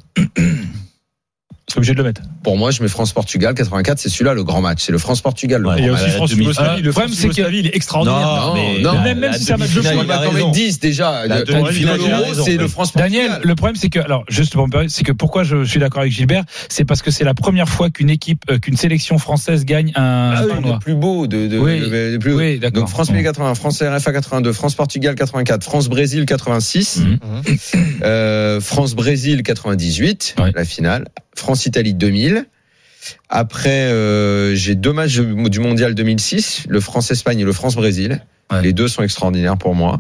[SPEAKER 7] C'est obligé de le mettre.
[SPEAKER 9] Pour moi, je mets France-Portugal quatre-vingt-quatre. C'est celui-là le grand match. C'est le France-Portugal. Le
[SPEAKER 7] ouais,
[SPEAKER 9] grand
[SPEAKER 7] il y a
[SPEAKER 9] match.
[SPEAKER 7] aussi France-Yougoslavie. Le problème, c'est qu'il il est extraordinaire.
[SPEAKER 9] Non, mais
[SPEAKER 7] non, même, même si c'est un match de
[SPEAKER 9] poule, il va t'en mettre dix déjà. La demi-finale Euro, c'est le France-Portugal.
[SPEAKER 8] Daniel, le problème, c'est que, alors, juste pour me permettre, c'est que pourquoi je suis d'accord avec Gilbert, c'est parce que c'est la première fois qu'une équipe, euh, qu'une sélection française gagne un
[SPEAKER 9] ah
[SPEAKER 8] tournoi.
[SPEAKER 9] Oui, le plus beau de, de,
[SPEAKER 8] oui,
[SPEAKER 9] le, le plus
[SPEAKER 8] oui, d'accord.
[SPEAKER 9] Donc France mille quatre-vingts, France R F A quatre-vingt-deux, France-Portugal quatre-vingt-quatre, France-Brésil quatre-vingt-six, mmh. euh, France-Brésil quatre-vingt-dix-huit, ouais. La finale, France-Italie deux mille. Après, euh, j'ai deux matchs du Mondial deux mille six, le France-Espagne et le France-Brésil. Ouais. Les deux sont extraordinaires pour moi.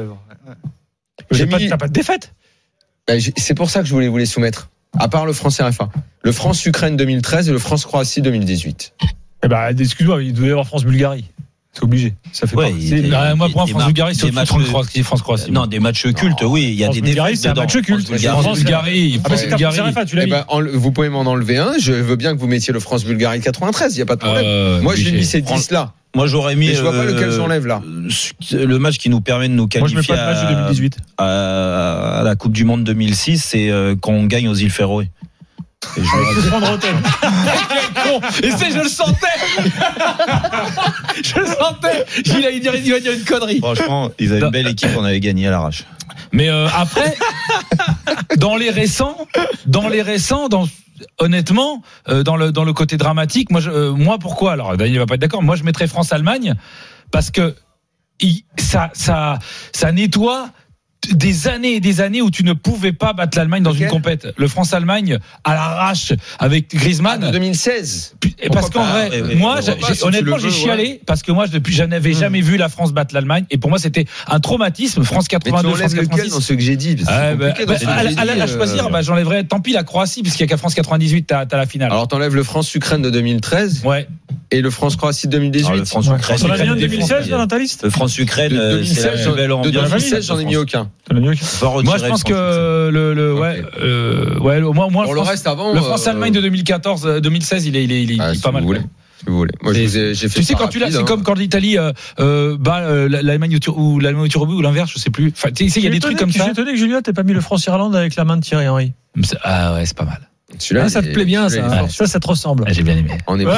[SPEAKER 7] J'ai pas, mis... T'as pas de défaite.
[SPEAKER 9] Ben, c'est pour ça que je voulais vous les soumettre. À part le France-R F A. Le France-Ukraine deux mille treize et le France-Croatie deux mille dix-huit.
[SPEAKER 7] Eh ben, excuse-moi, il doit y avoir France-Bulgarie. C'est obligé. Ça fait
[SPEAKER 8] ouais,
[SPEAKER 7] pas.
[SPEAKER 8] C'est, bah, moi, pour moi, France-Bulgarie, c'est au-dessus de France-Croatie.
[SPEAKER 10] Non, des matchs cultes, oui. Il y a des défaites.
[SPEAKER 7] C'est un match culte.
[SPEAKER 8] France-Bulgarie.
[SPEAKER 7] France-Bulgarie.
[SPEAKER 9] Vous pouvez m'en enlever un. Je veux bien que vous mettiez le France-Bulgarie quatre-vingt-treize. Il n'y a pas de problème. Euh, moi, j'ai mis ces dix-là.
[SPEAKER 10] Moi, j'aurais mis.
[SPEAKER 9] Et je vois pas lequel j'enlève là.
[SPEAKER 10] Le match qui nous permet de nous qualifier.
[SPEAKER 7] Moi, je mets pas le match de deux mille dix-huit.
[SPEAKER 10] À la Coupe du Monde deux mille six, c'est quand on gagne aux îles Féroé.
[SPEAKER 7] Et je prendre Rotten.
[SPEAKER 8] Et c'est, je le sentais. Je le sentais. Il va dire, il va dire une connerie.
[SPEAKER 10] Franchement, ils avaient une belle équipe, on avait gagné à l'arrache.
[SPEAKER 8] Mais euh, après, dans les récents, dans les récents, dans honnêtement, euh, dans le dans le côté dramatique, moi, je, euh, moi pourquoi alors Daniel va pas être d'accord. Moi, je mettrais France-Allemagne parce que il, ça ça ça nettoie des années et des années où tu ne pouvais pas battre l'Allemagne dans okay. une compète. Le France-Allemagne à l'arrache avec Griezmann.
[SPEAKER 9] Ah, de deux mille seize.
[SPEAKER 8] Et parce qu'en vrai, ah, oui, moi, j'ai, pas, honnêtement, j'ai veux, chialé ouais. parce que moi, depuis, je n'avais mmh. jamais vu la France battre l'Allemagne. Et pour moi, c'était un traumatisme. France quatre-vingt-deux, France quatre-vingt-six.
[SPEAKER 9] Dans ce que j'ai dit.
[SPEAKER 8] Ah, bah, bah, à, à, à, à choisir, euh... bah, j'enlèverais. Tant pis la Croatie, puisqu'il y a qu'à France quatre-vingt-dix-huit, t'as, t'as la finale.
[SPEAKER 9] Alors t'enlèves le France-Ukraine de deux mille treize.
[SPEAKER 8] Ouais.
[SPEAKER 9] Et le France-Croatie de deux mille dix-huit.
[SPEAKER 10] Alors, le France-Ukraine.
[SPEAKER 7] On a mis un deux mille seize dans ta liste.
[SPEAKER 10] Le France-Ukraine, c'est la belle ambiance.
[SPEAKER 9] De deux mille seize, j'en ai mis aucun.
[SPEAKER 8] Moi, je pense que le, le, ouais, okay. euh, ouais, au moins, moins
[SPEAKER 9] le,
[SPEAKER 8] le,
[SPEAKER 9] France,
[SPEAKER 8] reste
[SPEAKER 9] avant,
[SPEAKER 8] le France-Allemagne de deux mille quatorze, deux mille seize, il est, il est, il est, ah, il est pas mal.
[SPEAKER 9] Vous voulez. Si vous voulez. Moi, je vous ai, j'ai fait
[SPEAKER 8] tu sais, quand tu l'as, c'est comme quand l'Italie, euh, euh, bat, euh, l'Allemagne au, ou l'Allemagne au tir au but ou l'inverse, je sais plus. Enfin, tu sais, il y a des trucs comme ça.
[SPEAKER 7] Je suis étonné que Julien t'ait pas mis le France-Irlande avec la main de Thierry Henry.
[SPEAKER 8] Ah ouais, c'est pas mal.
[SPEAKER 7] Celui-là, ah, ça te plaît bien, ça. Ouais. Ça, ça te ressemble.
[SPEAKER 8] Ah, j'ai bien aimé.
[SPEAKER 9] On est
[SPEAKER 8] ouais.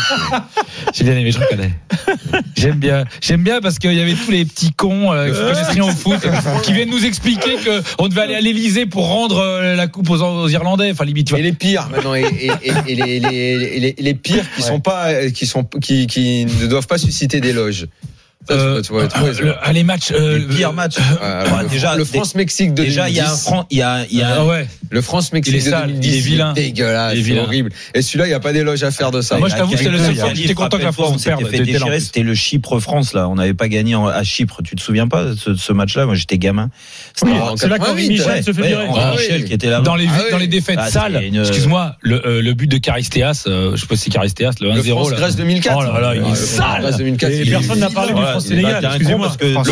[SPEAKER 8] J'ai bien aimé, je reconnais. J'aime bien. J'aime bien parce qu'il y avait tous les petits cons euh, qui connaissent rien au foot qui viennent nous expliquer qu'on devait aller à l'Elysée pour rendre euh, la coupe aux, aux Irlandais. Enfin, limite. Tu vois.
[SPEAKER 9] Et les pires maintenant, et, et, et, et les, les, les, les pires qui ouais. sont pas, qui sont, qui, qui ne doivent pas susciter d'éloges.
[SPEAKER 8] Euh, tu vois, tu vois, tu vois, euh, les matchs, euh,
[SPEAKER 10] les pires matchs.
[SPEAKER 9] Euh, ouais, le, déjà, le France-Mexique de
[SPEAKER 10] déjà, il y a un Fran- il y a, il y a,
[SPEAKER 8] ah ouais.
[SPEAKER 9] le France-Mexique de deux mille dix,
[SPEAKER 8] il est vilain,
[SPEAKER 9] dégueulasse, c'est vilain. Horrible. Et celui-là, il n'y a pas d'éloge à faire de ça.
[SPEAKER 8] Ah, moi, je t'avoue, c'est le seul fois que j'étais content que la France perde.
[SPEAKER 10] C'était le Chypre-France là, on n'avait pas gagné à Chypre. Tu te souviens pas de ce, ce match-là? Moi, j'étais gamin.
[SPEAKER 7] Oui, c'est là qu'Henri Michel se fait virer.
[SPEAKER 10] Michel qui était là.
[SPEAKER 8] Dans les dans les défaites sales. Excuse-moi, le but de Caristéas, je sais pas si c'est Caristéas, le un zéro.
[SPEAKER 9] Grèce deux mille quatre.
[SPEAKER 8] Oh là là, il est sale.
[SPEAKER 7] Personne n'a parlé du France-Sénégal.
[SPEAKER 10] Parce que
[SPEAKER 7] le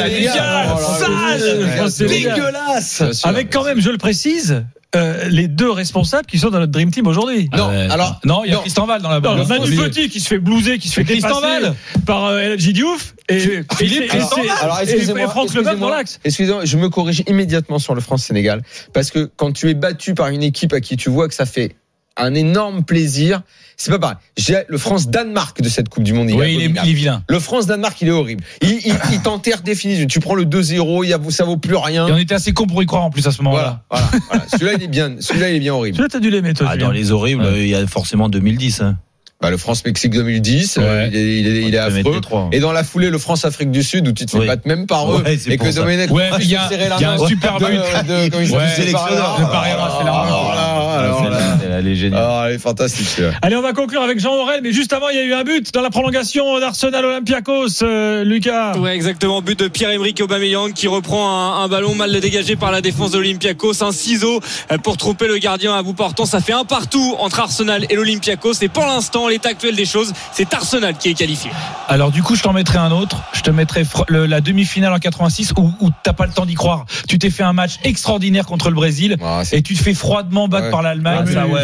[SPEAKER 7] France dégueulasse. Avec quand même, je le précise, euh, les deux responsables qui sont dans notre Dream Team aujourd'hui.
[SPEAKER 8] Non, euh, alors non, il y a Tristan Val dans la bande.
[SPEAKER 7] Manu Petit qui se fait blouser, qui se fait Tristan Val par El Hadji Diouf et Philippe et Franck Leboeuf dans l'axe.
[SPEAKER 9] Excusez-moi, je me corrige immédiatement sur le France-Sénégal parce que quand tu es battu par une équipe à qui tu vois que ça fait un énorme plaisir. C'est pas pareil. J'ai le France-Danemark de cette Coupe du Monde. Il,
[SPEAKER 8] oui, il, est, il est vilain.
[SPEAKER 9] Le France-Danemark, il est horrible. Il, il, il t'enterre définitivement. Tu prends le deux zéro, il y a, ça vaut plus rien.
[SPEAKER 8] Et on était assez cons pour y croire en plus à ce moment-là.
[SPEAKER 9] Voilà, voilà, voilà. Celui-là, il est bien. Celui-là, il est bien horrible.
[SPEAKER 7] Celui-là, t'as dû l'aimer, toi.
[SPEAKER 10] Ah, dans les horribles, ouais. Il y a forcément deux mille dix. Hein.
[SPEAKER 9] Bah, le France-Mexique deux mille dix, ouais. euh, il est, il est, il est affreux. Trois, et dans la foulée, le France-Afrique du Sud, où tu te fais oui. battre même par eux, ouais, et que Domenech,
[SPEAKER 8] ouais, il y a, y a un super but de, de, de,
[SPEAKER 9] ouais, sélectionneur.
[SPEAKER 8] De Pareras, c'est
[SPEAKER 9] là. Elle est géniale. Oh, elle est fantastique.
[SPEAKER 7] Allez, on va conclure avec Jean Aurel, mais juste avant, il y a eu un but dans la prolongation d'Arsenal Olympiakos, euh, Lucas.
[SPEAKER 13] Ouais, exactement. But de Pierre-Emerick Aubameyang qui reprend un, un ballon mal dégagé par la défense de l'Olympiakos. Un ciseau pour tromper le gardien à bout portant. Ça fait un partout entre Arsenal et l'Olympiakos. Et pour l'instant, l'état actuel des choses, c'est Arsenal qui est qualifié.
[SPEAKER 8] Alors du coup, je t'en mettrai un autre. Je te mettrai le, la demi-finale en quatre-vingt-six où, où t'as pas le temps d'y croire. Tu t'es fait un match extraordinaire contre le Brésil ouais, et tu te fais froidement battre ouais. par l'Allemagne.
[SPEAKER 7] Ah, ça, ouais,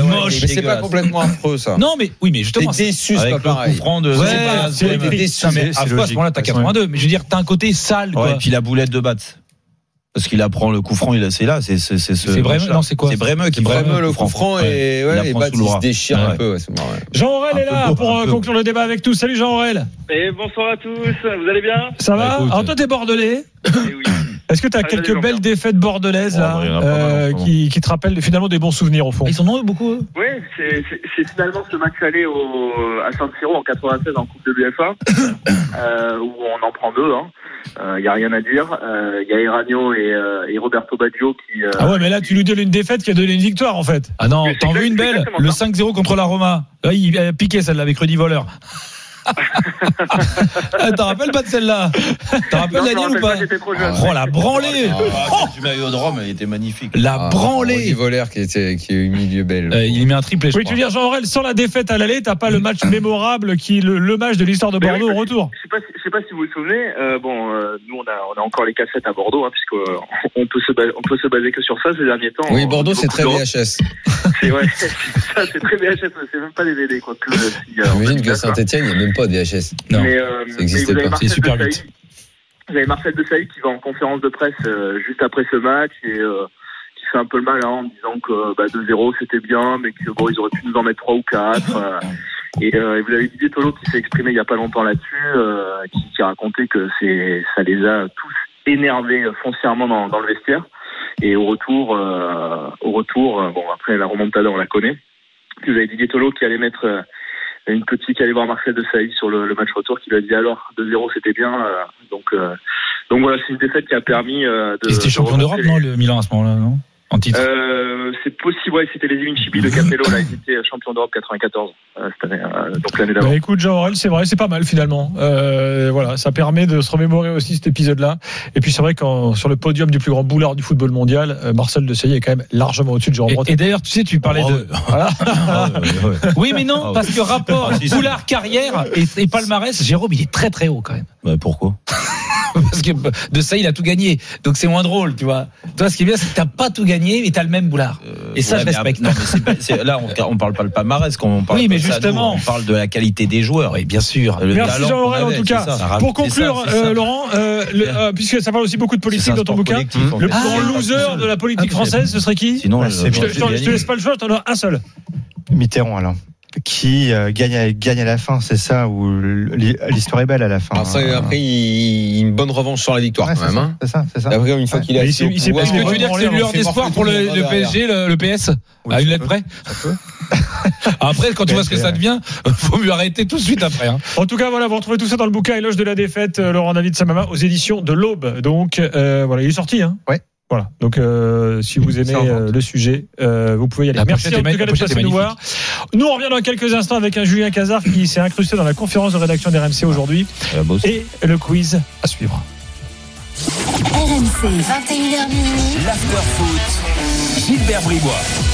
[SPEAKER 8] moche.
[SPEAKER 9] Mais c'est pas complètement affreux, ça.
[SPEAKER 8] Non, mais oui, mais justement.
[SPEAKER 9] T'es déçu, c'est pas pareil.
[SPEAKER 10] Coup franc de.
[SPEAKER 8] Ouais, c'est déçu. Mais à ce moment-là, t'as quatre-vingt-deux. Mais je veux dire, t'as un côté sale, quoi.
[SPEAKER 10] Et puis la boulette de batte. Parce qu'il apprend le coup franc, il a, c'est là, c'est, c'est, c'est ce.
[SPEAKER 8] C'est Bremeux, non, c'est quoi?
[SPEAKER 10] C'est Bremeux qui
[SPEAKER 9] Bremeux, le coup franc, et, ouais, et Bat, il se déchire un peu, ouais, c'est marrant, ouais.
[SPEAKER 7] Jean Aurel est là pour euh, conclure le débat avec tous. Salut Jean Aurel.
[SPEAKER 14] Et bonsoir à tous, vous allez bien?
[SPEAKER 7] Ça va?
[SPEAKER 8] Bah,
[SPEAKER 7] alors toi, t'es bordelais?
[SPEAKER 14] Eh oui.
[SPEAKER 7] Est-ce que tu as ah, quelques belles défaites bordelaises là, oh, bah, euh, mal, qui, qui te rappellent finalement des bons souvenirs au fond?
[SPEAKER 8] Ils en ont eu beaucoup.
[SPEAKER 14] Oui, c'est, c'est, c'est finalement ce match allé au, à San Siro en quatre-vingt-seize en Coupe de l'U F A, euh, où on en prend deux. Il hein. n'y euh, a rien à dire. Il euh, y a Eranio et, euh, et Roberto Baggio qui... Euh,
[SPEAKER 7] ah ouais, mais là tu lui donnes une défaite qui a donné une victoire en fait.
[SPEAKER 8] Ah non, t'en veux une belle? Le cinq zéro contre la Roma. Là, il a piqué celle-là avec Rudy Voleur. Ah, t'en rappelles pas de celle-là? T'en rappelles Daniel ou pas?
[SPEAKER 14] pas
[SPEAKER 8] Oh la branlée!
[SPEAKER 10] Oh, du maillot de Rome, elle était magnifique.
[SPEAKER 8] La
[SPEAKER 9] ah,
[SPEAKER 8] branlée!
[SPEAKER 9] Rudy Voleur qui était qui est au milieu belle.
[SPEAKER 8] Euh, il met un triplé.
[SPEAKER 7] Oui, tu veux dire Jean Aurel, sans la défaite à l'aller, t'as pas le match mémorable qui le, le match de l'histoire de Bordeaux
[SPEAKER 14] oui,
[SPEAKER 7] au retour?
[SPEAKER 14] Je sais pas, je sais pas si vous vous souvenez. Euh, bon, euh, nous on a on a encore les cassettes à Bordeaux, hein, puisque euh, on peut se baser, on peut se baser que sur ça ces derniers temps.
[SPEAKER 9] Oui, Bordeaux c'est très V H S.
[SPEAKER 14] C'est ouais, c'est, ça c'est très V H S, c'est même pas des D V D quoi. Que, si, euh,
[SPEAKER 9] J'imagine que Saint-Etienne il n'y a même pas de V H S.
[SPEAKER 14] Non, mais, euh,
[SPEAKER 9] ça n'existait pas.
[SPEAKER 8] C'est super vite.
[SPEAKER 14] Vous avez Marcel Desailly qui va en conférence de presse euh, juste après ce match et euh, qui fait un peu le mal hein, en disant que bah, deux zéro c'était bien, mais que bon ils auraient pu nous en mettre trois ou quatre. Euh, et, euh, et vous avez Didier Tolo qui s'est exprimé il y a pas longtemps là-dessus, euh, qui, qui a raconté que c'est ça les a tous énervés foncièrement dans, dans le vestiaire. Et au retour, euh, au retour, euh, bon après la remontada on la connaît. Puis vous avez Didier Tolo qui allait mettre euh, une petite qui allait voir Marcel Desailly sur le, le match retour qui lui a dit alors deux zéro c'était bien euh, donc euh, donc voilà c'est une défaite qui a permis euh, de.
[SPEAKER 8] Et c'était champion d'Europe les... non le Milan à ce moment-là non en titre.
[SPEAKER 14] Euh, c'est possible ouais c'était les Invincibles de Capello là ils étaient champion d'Europe quatre-vingt-quatorze euh, cette année euh, donc l'année d'avant.
[SPEAKER 7] Bah, écoute Jean Aurel c'est vrai c'est pas mal finalement euh, voilà ça permet de se remémorer aussi cet épisode-là et puis c'est vrai qu'en sur le podium du plus grand boulard du football mondial euh, Marcel Desailly est quand même largement au-dessus de Jérôme Breton.
[SPEAKER 8] Et, et d'ailleurs tu sais tu parlais oh, de voilà. Oui mais non parce que rapport boulard carrière et, et palmarès Jérôme il est très très haut quand même.
[SPEAKER 10] Bah, pourquoi?
[SPEAKER 8] Parce que de ça il a tout gagné donc c'est moins drôle tu vois. Toi ce qui est bien c'est que t'as pas tout gagné mais t'as le même boulard euh, et ça ouais, je respecte.
[SPEAKER 10] Non, mais c'est pas, c'est, là on, on parle pas le palmarès quand on parle
[SPEAKER 8] oui mais
[SPEAKER 10] de
[SPEAKER 8] justement
[SPEAKER 10] ça, nous, on parle de la qualité des joueurs.
[SPEAKER 8] Oui bien sûr.
[SPEAKER 7] Le merci Jean Aurel en tout cas ça, pour conclure ça, euh, Laurent euh, le, euh, puisque ça parle aussi beaucoup de politique dans ton bouquin le plus grand loser de la politique française ce serait qui? Sinon je te laisse pas le choix t'en as un seul.
[SPEAKER 11] Mitterrand alors qui euh, gagne, à, gagne à la fin, c'est ça où l'histoire est belle à la fin.
[SPEAKER 9] Alors ça, après, il, une bonne revanche sur la victoire ouais, quand même. Hein.
[SPEAKER 11] C'est ça, c'est ça.
[SPEAKER 9] Après, une fois ouais. qu'il a,
[SPEAKER 8] est-ce que tu veux dire que c'est une lueur d'espoir pour le, le P S G, le, le P S, oui, à une lettre près? Après, quand tu vois ce que ça devient, faut mieux arrêter tout de suite après. Hein.
[SPEAKER 7] En tout cas, voilà, vous retrouvez tout ça dans le bouquin Éloge de la défaite, Laurent David Samama, aux éditions de l'Aube. Donc, euh, voilà, il est sorti, hein.
[SPEAKER 11] Ouais.
[SPEAKER 7] Voilà, donc euh, si vous aimez euh, le sujet, euh, vous pouvez y aller.
[SPEAKER 8] La
[SPEAKER 7] Merci en tout cas d'être passé nous voir. Nous on revient dans quelques instants avec un Julien Cazard qui s'est incrusté dans la conférence de rédaction d'R M C aujourd'hui et le quiz à suivre.
[SPEAKER 2] R M C, vingt et une heures minuit.
[SPEAKER 3] L'after-foot, Gilbert Bribois.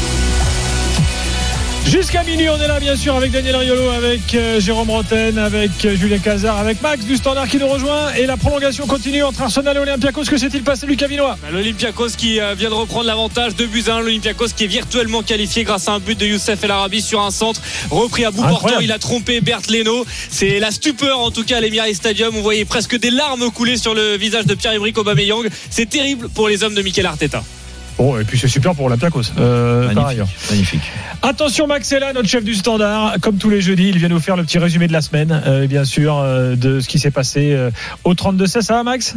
[SPEAKER 7] Jusqu'à minuit, on est là bien sûr avec Daniel Riolo, avec euh, Jérôme Roten, avec euh, Julien Cazard, avec Max du Standard qui nous rejoint. Et la prolongation continue entre Arsenal et Olympiakos. Que s'est-il passé, Lucas Vinois?
[SPEAKER 13] L'Olympiakos qui euh, vient de reprendre l'avantage de buts à un. L'Olympiakos qui est virtuellement qualifié grâce à un but de Youssef El Arabi sur un centre repris à bout portant. Il a trompé Bert Leno. C'est la stupeur en tout cas à l'Emirates Stadium. On voyait presque des larmes couler sur le visage de Pierre-Emerick Aubameyang. C'est terrible pour les hommes de Mikel Arteta.
[SPEAKER 7] Bon, et puis c'est super pour Olympiakos. Euh,
[SPEAKER 10] magnifique,
[SPEAKER 7] par ailleurs.
[SPEAKER 10] Magnifique.
[SPEAKER 7] Attention, Max est là, notre chef du Standard. Comme tous les jeudis, il vient nous faire le petit résumé de la semaine, euh, bien sûr, euh, de ce qui s'est passé euh, au trente-deux seize. Ça va, Max?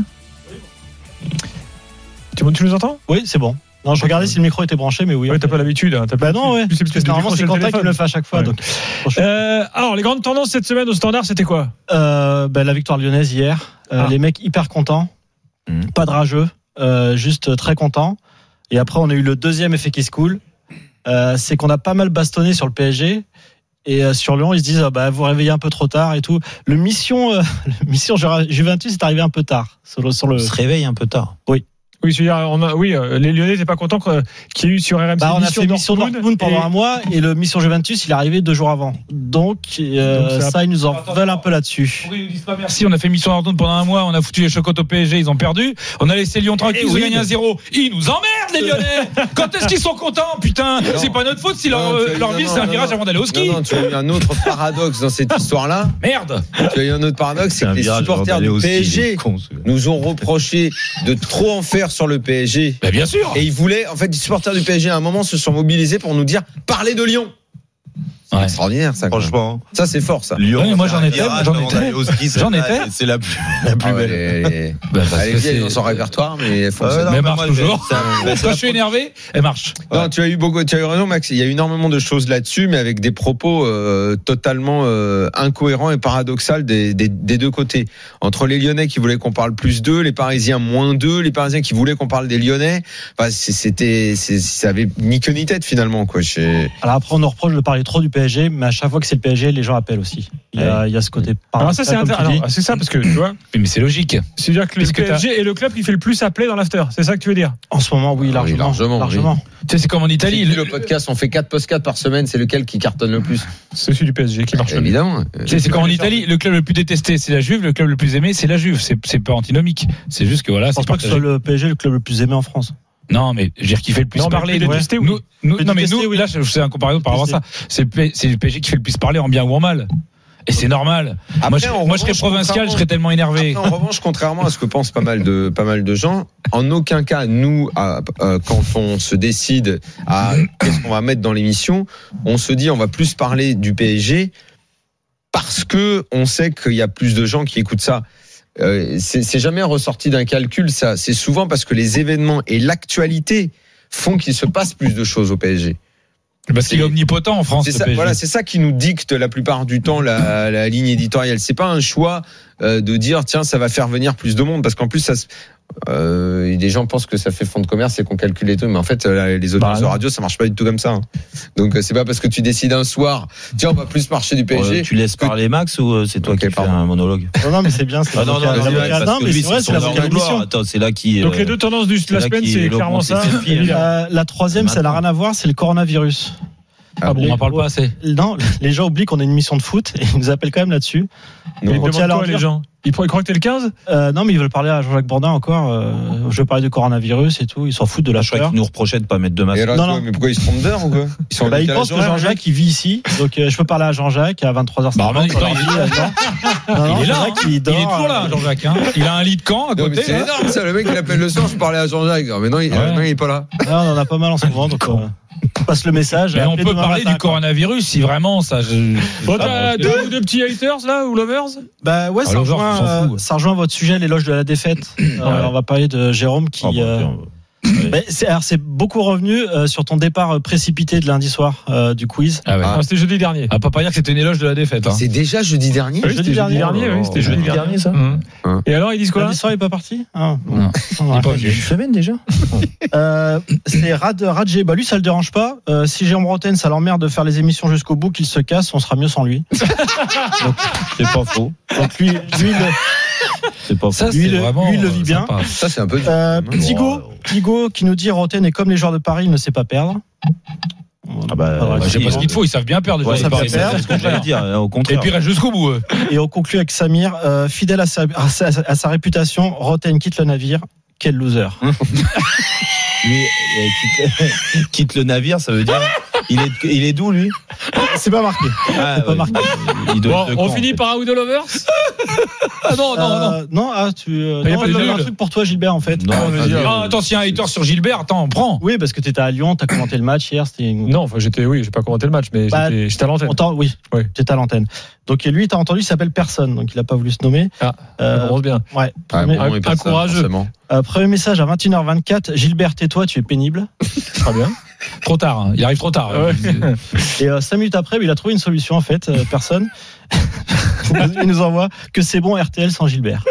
[SPEAKER 7] Tu, tu nous entends?
[SPEAKER 15] Oui, c'est bon. Non, je regardais si le micro était branché, mais oui.
[SPEAKER 7] Ouais, t'as pas l'habitude. Hein, t'as
[SPEAKER 15] bah
[SPEAKER 7] pas
[SPEAKER 15] non, ouais. Parce que normalement, c'est Quentin qui me le fait à chaque fois. Ouais. Donc,
[SPEAKER 7] euh, alors, les grandes tendances cette semaine au Standard, c'était quoi?
[SPEAKER 15] euh, bah, La victoire lyonnaise hier. Euh, ah. Les mecs hyper contents. Mmh. Pas de rageux. Euh, juste très contents. Et après, on a eu le deuxième effet qui se coule. Euh, c'est qu'on a pas mal bastonné sur le P S G. Et euh, sur Lyon, ils se disent, ah, bah, vous réveillez un peu trop tard et tout. Le mission, euh, le mission Juventus est arrivé un peu tard. Sur le, sur le...
[SPEAKER 10] On se réveille un peu tard.
[SPEAKER 15] Oui.
[SPEAKER 7] Oui, je veux dire, on a, oui, les Lyonnais n'étaient pas contents qu'il y ait eu sur R M C.
[SPEAKER 15] Bah, on a fait Mission Dortmund pendant et... un mois et le Mission Juventus, il est arrivé deux jours avant. Donc, euh, Donc ça, ça, ils nous en attends, veulent un peu là-dessus.
[SPEAKER 8] Oui, ils disent pas merci. On a fait Mission Dortmund pendant un mois, on a foutu les chocottes au P S G, ils ont perdu. On a laissé Lyon tranquille, ils ont gagné un zéro. Ils nous emmerdent, les Lyonnais. Quand est-ce qu'ils sont contents, putain? Non. C'est pas notre faute si leur, non, leur ville, c'est un virage avant d'aller au ski.
[SPEAKER 9] Non, non, tu as eu un autre paradoxe dans cette histoire-là.
[SPEAKER 8] Merde.
[SPEAKER 9] Tu as eu un autre paradoxe, c'est que les supporters du P S G nous ont reproché de trop en faire sur le P S G.
[SPEAKER 8] Bah bien sûr.
[SPEAKER 9] Et ils voulaient, en fait, les supporters du P S G à un moment se sont mobilisés pour nous dire parlez de Lyon. C'est ouais. extraordinaire, ça.
[SPEAKER 10] Franchement,
[SPEAKER 9] ça c'est fort, ça.
[SPEAKER 8] Lyon, ouais, moi j'en étais, j'en étais, j'en étais.
[SPEAKER 10] C'est la plus, la plus ah, belle.
[SPEAKER 9] Les, les... bah, allez, elles ont son répertoire, mais elles font
[SPEAKER 8] euh, mais elle marche toujours. Quand je suis énervé, elle marche.
[SPEAKER 9] Non, ouais. tu as eu beaucoup, tu as eu raison, Max. Il y a énormément de choses là-dessus, mais avec des propos euh, totalement euh, incohérents et paradoxaux des, des, des deux côtés. Entre les Lyonnais qui voulaient qu'on parle plus d'eux, les Parisiens moins d'eux, les Parisiens qui voulaient qu'on parle des Lyonnais. Enfin, c'était, c'est, ça avait ni queue ni tête finalement, quoi. Chez...
[SPEAKER 15] Alors après, on nous reproche de parler trop du P S G, mais à chaque fois que c'est le P S G, les gens appellent aussi. Il y a, ouais. il y a ce côté.
[SPEAKER 7] Alors ça c'est inter... Alors, c'est ça parce que tu vois.
[SPEAKER 8] Mais c'est logique.
[SPEAKER 7] C'est-à-dire que le P S G est le club qui fait le plus appeler dans l'after. C'est ça que tu veux dire?
[SPEAKER 15] En ce moment, oui, largement. Oui, largement. largement.
[SPEAKER 8] Oui. Tu sais, c'est comme en Italie.
[SPEAKER 9] Le... le podcast, on fait quatre podcasts par semaine. C'est lequel qui cartonne le plus?
[SPEAKER 7] C'est celui du P S G qui marche.
[SPEAKER 9] Évidemment.
[SPEAKER 8] Tu sais, c'est comme en Italie. Le club le plus détesté, c'est la Juve. Le club le plus aimé, c'est la Juve. C'est, c'est pas antinomique. C'est juste que voilà.
[SPEAKER 15] Je pense pas que ce soit le P S G le club le plus aimé en France.
[SPEAKER 8] Non, mais je veux dire qui fait le plus non, parler.
[SPEAKER 7] De détester, oui.
[SPEAKER 8] Nous, nous, non, mais nous, oui. Là, je fais un comparaison par rapport à ça. C'est le, c'est le P S G qui fait le plus parler en bien ou en mal. Et c'est normal. Après, moi, je, moi revanche, je serais provincial, je serais tellement énervé.
[SPEAKER 9] Après, en revanche, contrairement à ce que pensent pas mal de pas mal de gens, en aucun cas, nous, à, à, quand on se décide à qu'est-ce qu'on va mettre dans l'émission, on se dit on va plus parler du P S G parce que on sait qu'il y a plus de gens qui écoutent ça. Euh, c'est, c'est jamais ressorti d'un calcul, ça. C'est souvent parce que les événements et l'actualité font qu'il se passe plus de choses au P S G.
[SPEAKER 8] Parce qu'il est omnipotent en France.
[SPEAKER 9] C'est ça, voilà, c'est ça qui nous dicte la plupart du temps la, la ligne éditoriale. C'est pas un choix euh, de dire tiens ça va faire venir plus de monde parce qu'en plus ça. Euh, les gens pensent que ça fait fonds de commerce et qu'on calcule les trucs, mais en fait les audiences bah, de radio ça marche pas du tout comme ça. Hein. Donc c'est pas parce que tu décides un soir tiens on va plus marcher du P S G.
[SPEAKER 10] Euh, tu laisses que... parler Max ou c'est toi okay, qui fais un monologue?
[SPEAKER 15] Non non mais c'est bien. C'est
[SPEAKER 10] ah, non, non, non, non mais c'est vrai c'est la gloire. Attends c'est là qui.
[SPEAKER 7] Donc les deux tendances de la semaine c'est clairement ça.
[SPEAKER 15] La, la troisième ça n'a rien à voir, c'est le coronavirus.
[SPEAKER 8] Ah bon, on n'en parle pas assez.
[SPEAKER 15] Non, les gens oublient qu'on a une émission de foot et ils nous appellent quand même là-dessus.
[SPEAKER 7] Non. Ils demandent quoi, les gens? Ils croient que t'es le quinze?
[SPEAKER 15] euh, Non, mais ils veulent parler à Jean-Jacques Bourdin encore. Euh, je veux parler du coronavirus et tout. Ils s'en foutent de la
[SPEAKER 10] Je crois qu'ils nous reprochaient de pas mettre de masque.
[SPEAKER 9] Alors, non, non. Mais pourquoi ils se trompent d'heure ou quoi?
[SPEAKER 15] Ils sont bah, ils pensent que Jean-Jacques il vit ici, donc euh, je peux parler à Jean-Jacques à vingt-trois heures cinquante. Bah, il,
[SPEAKER 8] non, non, il est là, il, dort, il est toujours là, Jean-Jacques. Hein. Il a un lit de camp à côté. Non, mais
[SPEAKER 9] c'est énorme ça. Le mec il appelle le soir, je parlais à Jean-Jacques. Mais non, il est pas là.
[SPEAKER 15] On en a pas mal en ce moment, donc. On passe le message.
[SPEAKER 8] Mais on peut parler matin, du coronavirus si vraiment ça. Je...
[SPEAKER 7] Bon, t'as deux ou deux petits haters là ou lovers?
[SPEAKER 15] Bah ouais, ça, ah, rejoint, euh, ça rejoint votre sujet, l'éloge de la défaite. Ouais. Euh, on va parler de Jérôme qui. Ah, bon, euh, bah, c'est, alors c'est beaucoup revenu euh, sur ton départ précipité de lundi soir euh, du quiz.
[SPEAKER 7] Ah ouais. Ah. C'était jeudi dernier.
[SPEAKER 8] On va pas dire que c'était une éloge de la défaite. Hein.
[SPEAKER 9] C'est déjà jeudi dernier.
[SPEAKER 7] Oui, c'était jeudi dernier. dernier, oui, c'était jeudi dernier, dernier ça. Mmh. Mmh. Et alors ils disent quoi?
[SPEAKER 15] Lundi soir il est pas parti. Ah, bon.
[SPEAKER 8] Non. Il est pas venu.
[SPEAKER 15] Une semaine déjà. euh, c'est Rad Radjé. Bah lui ça le dérange pas. Euh, si Jérôme Rotten ça l'emmerde de faire les émissions jusqu'au bout, qu'il se casse, on sera mieux sans lui.
[SPEAKER 10] Donc, c'est pas faux.
[SPEAKER 15] Donc lui, lui le...
[SPEAKER 10] C'est pas
[SPEAKER 15] ça, lui, c'est le, vraiment lui, il le vit bien.
[SPEAKER 9] Sympa. Ça, c'est un peu.
[SPEAKER 15] Euh, Tigo, Tigo qui nous dit Roten est comme les joueurs de Paris, il ne sait pas perdre.
[SPEAKER 8] Ah bah, bah, je sais pas ce qu'il faut, ils savent bien perdre.
[SPEAKER 15] Ouais, ils savent bien perdre.
[SPEAKER 10] C'est ce que j'allais dire. Au contraire.
[SPEAKER 8] Et puis reste jusqu'au bout.
[SPEAKER 15] Et on conclut avec Samir, euh, fidèle à sa, à, sa, à sa réputation, Roten quitte le navire. Quel loser.
[SPEAKER 10] Lui, quitte, quitte le navire, ça veut dire. Il est, il est d'où lui?
[SPEAKER 15] C'est pas marqué.
[SPEAKER 10] Ah,
[SPEAKER 15] c'est
[SPEAKER 10] ouais,
[SPEAKER 15] pas marqué.
[SPEAKER 7] Il doit bon, on finit en fait. Par un ou deux lovers. Ah non, non,
[SPEAKER 15] euh, non. Non, ah, tu. Euh, il y a pas de un truc pour toi, Gilbert, en fait.
[SPEAKER 8] Non, ah, dire, ah, attends, s'il y a un hater sur Gilbert, attends, on prend.
[SPEAKER 15] Oui, parce que t'étais à Lyon, t'as commenté le match hier. C'était une...
[SPEAKER 7] Non, enfin, j'étais, oui, j'ai pas commenté le match, mais bah, j'étais, j'étais à l'antenne.
[SPEAKER 15] Oui, oui. J'étais à l'antenne. Donc, lui, t'as entendu, il s'appelle personne, donc il a pas voulu se nommer.
[SPEAKER 7] Ah, euh, ça commence bien.
[SPEAKER 15] Ouais.
[SPEAKER 9] Ah,
[SPEAKER 15] premier,
[SPEAKER 9] bon,
[SPEAKER 7] un courageux.
[SPEAKER 15] Euh, premier message à vingt et une heures vingt-quatre. Gilbert, tais-toi, tu es pénible.
[SPEAKER 7] Très bien.
[SPEAKER 8] Trop tard, hein. Il arrive trop tard.
[SPEAKER 7] Ouais.
[SPEAKER 15] Et euh, cinq minutes après, il a trouvé une solution en fait. Euh, personne. Il nous envoie que c'est bon R T L sans Gilbert.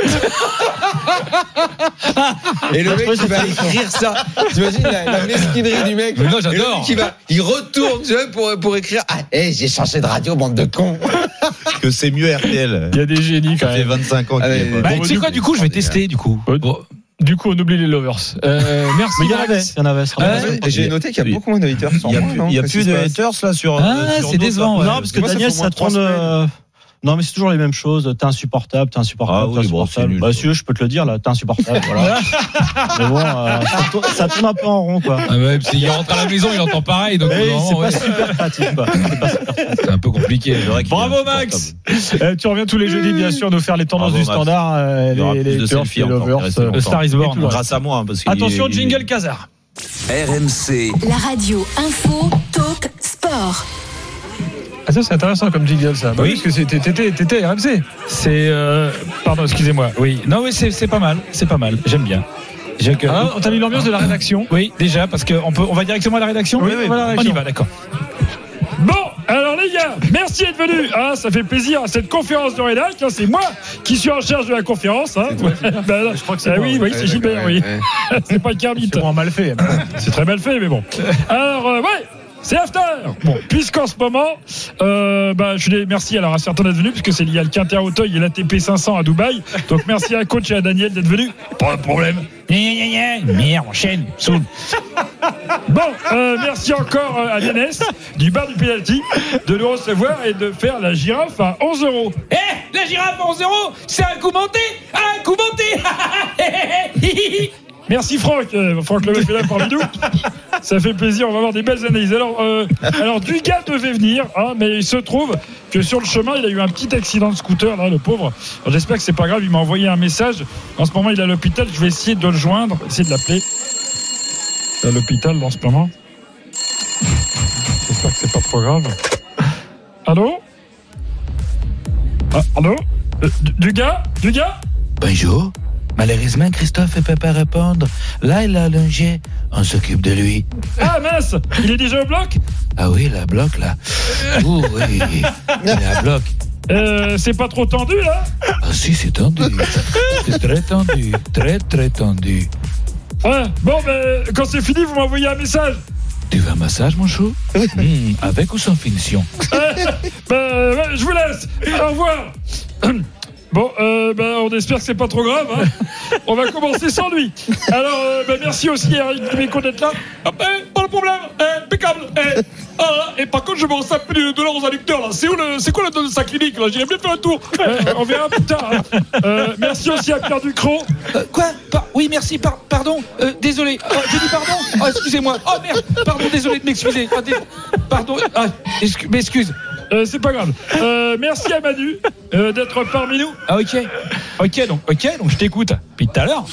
[SPEAKER 9] Et le mec qui va écrire ça, t'imagines la, la mesquinerie du mec.
[SPEAKER 8] Mais non, j'adore.
[SPEAKER 9] Et le mec qui va, il retourne tu vois, pour pour écrire. Ah, hey, j'ai changé de radio, bande de cons.
[SPEAKER 10] Que c'est mieux R T L.
[SPEAKER 7] Il y a des génies quand
[SPEAKER 10] même. Ça fait vingt-cinq ans.
[SPEAKER 8] Bah, tu sais quoi, du coup, je vais tester du coup. Bon.
[SPEAKER 7] Du coup, on oublie les lovers. Euh, merci.
[SPEAKER 15] Mais il y en avait. Il y en avait.
[SPEAKER 9] Euh, j'ai noté qu'il y a beaucoup moins de haters.
[SPEAKER 10] Il n'y a, a plus de haters là sur.
[SPEAKER 8] Ah,
[SPEAKER 10] sur
[SPEAKER 8] c'est décevant.
[SPEAKER 15] Ouais. Non, parce que moi, Daniel, ça, ça tourne. Euh... Non, mais c'est toujours les mêmes choses. T'es insupportable, t'es insupportable. Ah oui, t'es insupportable. Bon, bah, si je peux te le dire, là, t'es insupportable. Voilà. Mais bon, euh, ça, tourne, ça tourne un peu en rond, quoi.
[SPEAKER 8] Ah ouais, il rentre à la maison, il entend pareil. Donc
[SPEAKER 15] mais
[SPEAKER 8] non,
[SPEAKER 15] c'est,
[SPEAKER 8] ouais.
[SPEAKER 15] pas super créatif, quoi. c'est pas super créatif.
[SPEAKER 8] C'est un peu compliqué.
[SPEAKER 7] Bravo, Max. euh, tu reviens tous les jeudis, bien sûr, nous faire les tendances
[SPEAKER 10] Bravo,
[SPEAKER 7] du standard. Euh, les les,
[SPEAKER 10] de
[SPEAKER 7] les lovers.
[SPEAKER 10] Le
[SPEAKER 7] Star is Born.
[SPEAKER 10] Grâce à moi. Parce
[SPEAKER 7] Attention, jingle Casar.
[SPEAKER 3] R M C.
[SPEAKER 2] La radio info, talk, sport.
[SPEAKER 7] Ah ça c'est intéressant comme jingle ça. Bah oui, parce que c'était t'étais R M C. C'est euh, pardon, excusez-moi. Oui. Non oui, c'est c'est pas mal, c'est pas mal. J'aime bien. Que... Ah, on t'a mis l'ambiance de la rédaction.
[SPEAKER 8] Oui, déjà parce que on peut on va directement à la rédaction.
[SPEAKER 7] Oui, oui,
[SPEAKER 8] voilà, on y va, d'accord.
[SPEAKER 7] Bon, alors les gars, merci d'être venus. Ah, ça fait plaisir à cette conférence de rédac. Hein, c'est moi qui suis en charge de la conférence. Hein. Toi, ben, je crois que c'est ah, oui, oui, c'est Gilbert, oui. Ouais. C'est pas Kermit.
[SPEAKER 15] C'est moins mal fait.
[SPEAKER 7] C'est très mal fait, mais bon. Alors, euh, ouais. C'est After. Bon, puisqu'en ce moment, euh, bah, je les merci alors à certains d'être venus, puisque c'est lié à le Quinter Auteuil et l'A T P cinq cents à Dubaï. Donc merci à coach et à Daniel d'être venus. Pas de problème.
[SPEAKER 8] Merde, enchaîne. Saoul.
[SPEAKER 7] Bon, euh, merci encore à Yanès du bar du penalty de nous recevoir et de faire la girafe à onze euros.
[SPEAKER 8] Eh, hey, la girafe à onze euros, c'est un coup monté, un coup monté.
[SPEAKER 7] Merci Franck, euh, Franck Lebeuf est là parmi nous. Ça fait plaisir, on va avoir des belles analyses. Alors, euh, alors Dugas devait venir, hein, mais il se trouve que sur le chemin, il a eu un petit accident de scooter, là, le pauvre. Alors, j'espère que c'est pas grave, il m'a envoyé un message. En ce moment, il est à l'hôpital, je vais essayer de le joindre, essayer de l'appeler. Il est à l'hôpital en ce moment. J'espère que c'est pas trop grave. Allô ah, Allô euh, Dugas Dugas
[SPEAKER 8] Bonjour. Malheureusement, Christophe ne peut pas répondre. Là, il a allongé. On s'occupe de lui.
[SPEAKER 7] Ah mince, il est déjà au bloc ?
[SPEAKER 8] Ah oui, la bloc, là. Oh oui, il est à bloc.
[SPEAKER 7] Euh, c'est pas trop tendu, là ?
[SPEAKER 8] Ah si, c'est tendu. C'est très tendu. Très, très tendu.
[SPEAKER 7] Ouais, bon, ben, quand c'est fini, vous m'envoyez un message.
[SPEAKER 8] Tu veux un massage, mon chou ? mmh, Avec ou sans finition ?
[SPEAKER 7] euh, Ben, ouais, je vous laisse. Au revoir. Bon, euh, ben, on espère que c'est pas trop grave. Hein. On va commencer sans lui. Alors, euh, ben, merci aussi à Eric Dimeco d'être là. Ah, ben, pas de problème. Eh, impeccable. Eh, ah, et par contre, je me ressens plus de dollars aux adducteurs. Là. C'est où le, c'est quoi le nom de sa clinique là ? J'irais bien faire un tour. Euh, on verra plus tard. Hein. Euh, merci aussi à Pierre Ducrot.
[SPEAKER 8] Euh, quoi par, Oui, merci. Par, pardon. Euh, désolé. Oh, j'ai dit pardon. Oh, excusez-moi. Oh merde. Pardon. Désolé de m'excuser. Oh, dé... Pardon. Ah, excu... m'excuse.
[SPEAKER 7] Euh, c'est pas grave. Euh, merci à Manu euh, d'être parmi nous.
[SPEAKER 8] Ah ok. Ok donc ok donc je t'écoute. Puis tout à l'heure.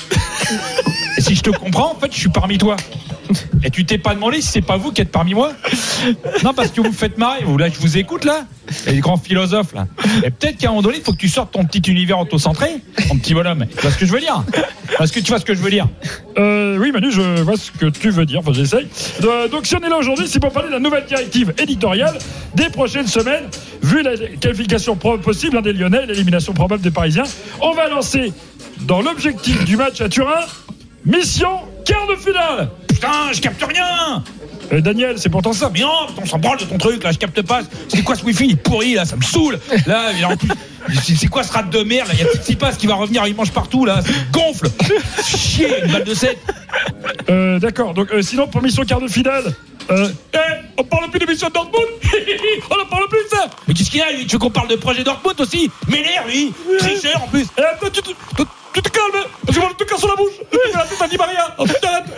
[SPEAKER 8] Et si je te comprends, en fait, je suis parmi toi. Et tu t'es pas demandé si c'est pas vous qui êtes parmi moi ? Non, parce que vous me faites marrer. Vous, là, je vous écoute, là. Les grands philosophes, là. Et peut-être qu'à un moment donné, il faut que tu sortes ton petit univers auto-centré, mon petit bonhomme. Tu vois ce que je veux dire ? Est-ce que tu vois ce que je veux dire ?
[SPEAKER 7] euh, Oui, Manu, je vois ce que tu veux dire. Enfin, j'essaye. Euh, donc, si on est là aujourd'hui, c'est pour parler de la nouvelle directive éditoriale des prochaines semaines. Vu la qualification possible hein, des Lyonnais, l'élimination probable des Parisiens, on va lancer dans l'objectif du match à Turin, mission quart de finale.
[SPEAKER 8] Putain, je capte rien.
[SPEAKER 7] Euh, Daniel, c'est pourtant ça.
[SPEAKER 8] Mais non, on s'en branle de ton truc là, je capte pas. C'est quoi ce wifi ? Il est pourri là, ça me saoule. Là, en plus, c'est quoi ce rat de merde là ? Il y a Tsitsipas qui va revenir, il mange partout là, ça gonfle. Chier, une balle de sept.
[SPEAKER 7] Euh, d'accord. Donc euh, sinon pour mission quart de finale. Euh, eh, on parle plus de mission Dortmund. On en parle plus de ça.
[SPEAKER 8] Mais qu'est-ce qu'il y a lui ? Tu veux qu'on parle de projet Dortmund aussi ? M'énerve lui, tricheur en plus.
[SPEAKER 7] Eh, toi, tu, tu, tu, tu te calmes. Parce que moi je te casse sur la bouche. Tu fais la tête à Di Maria. Oh,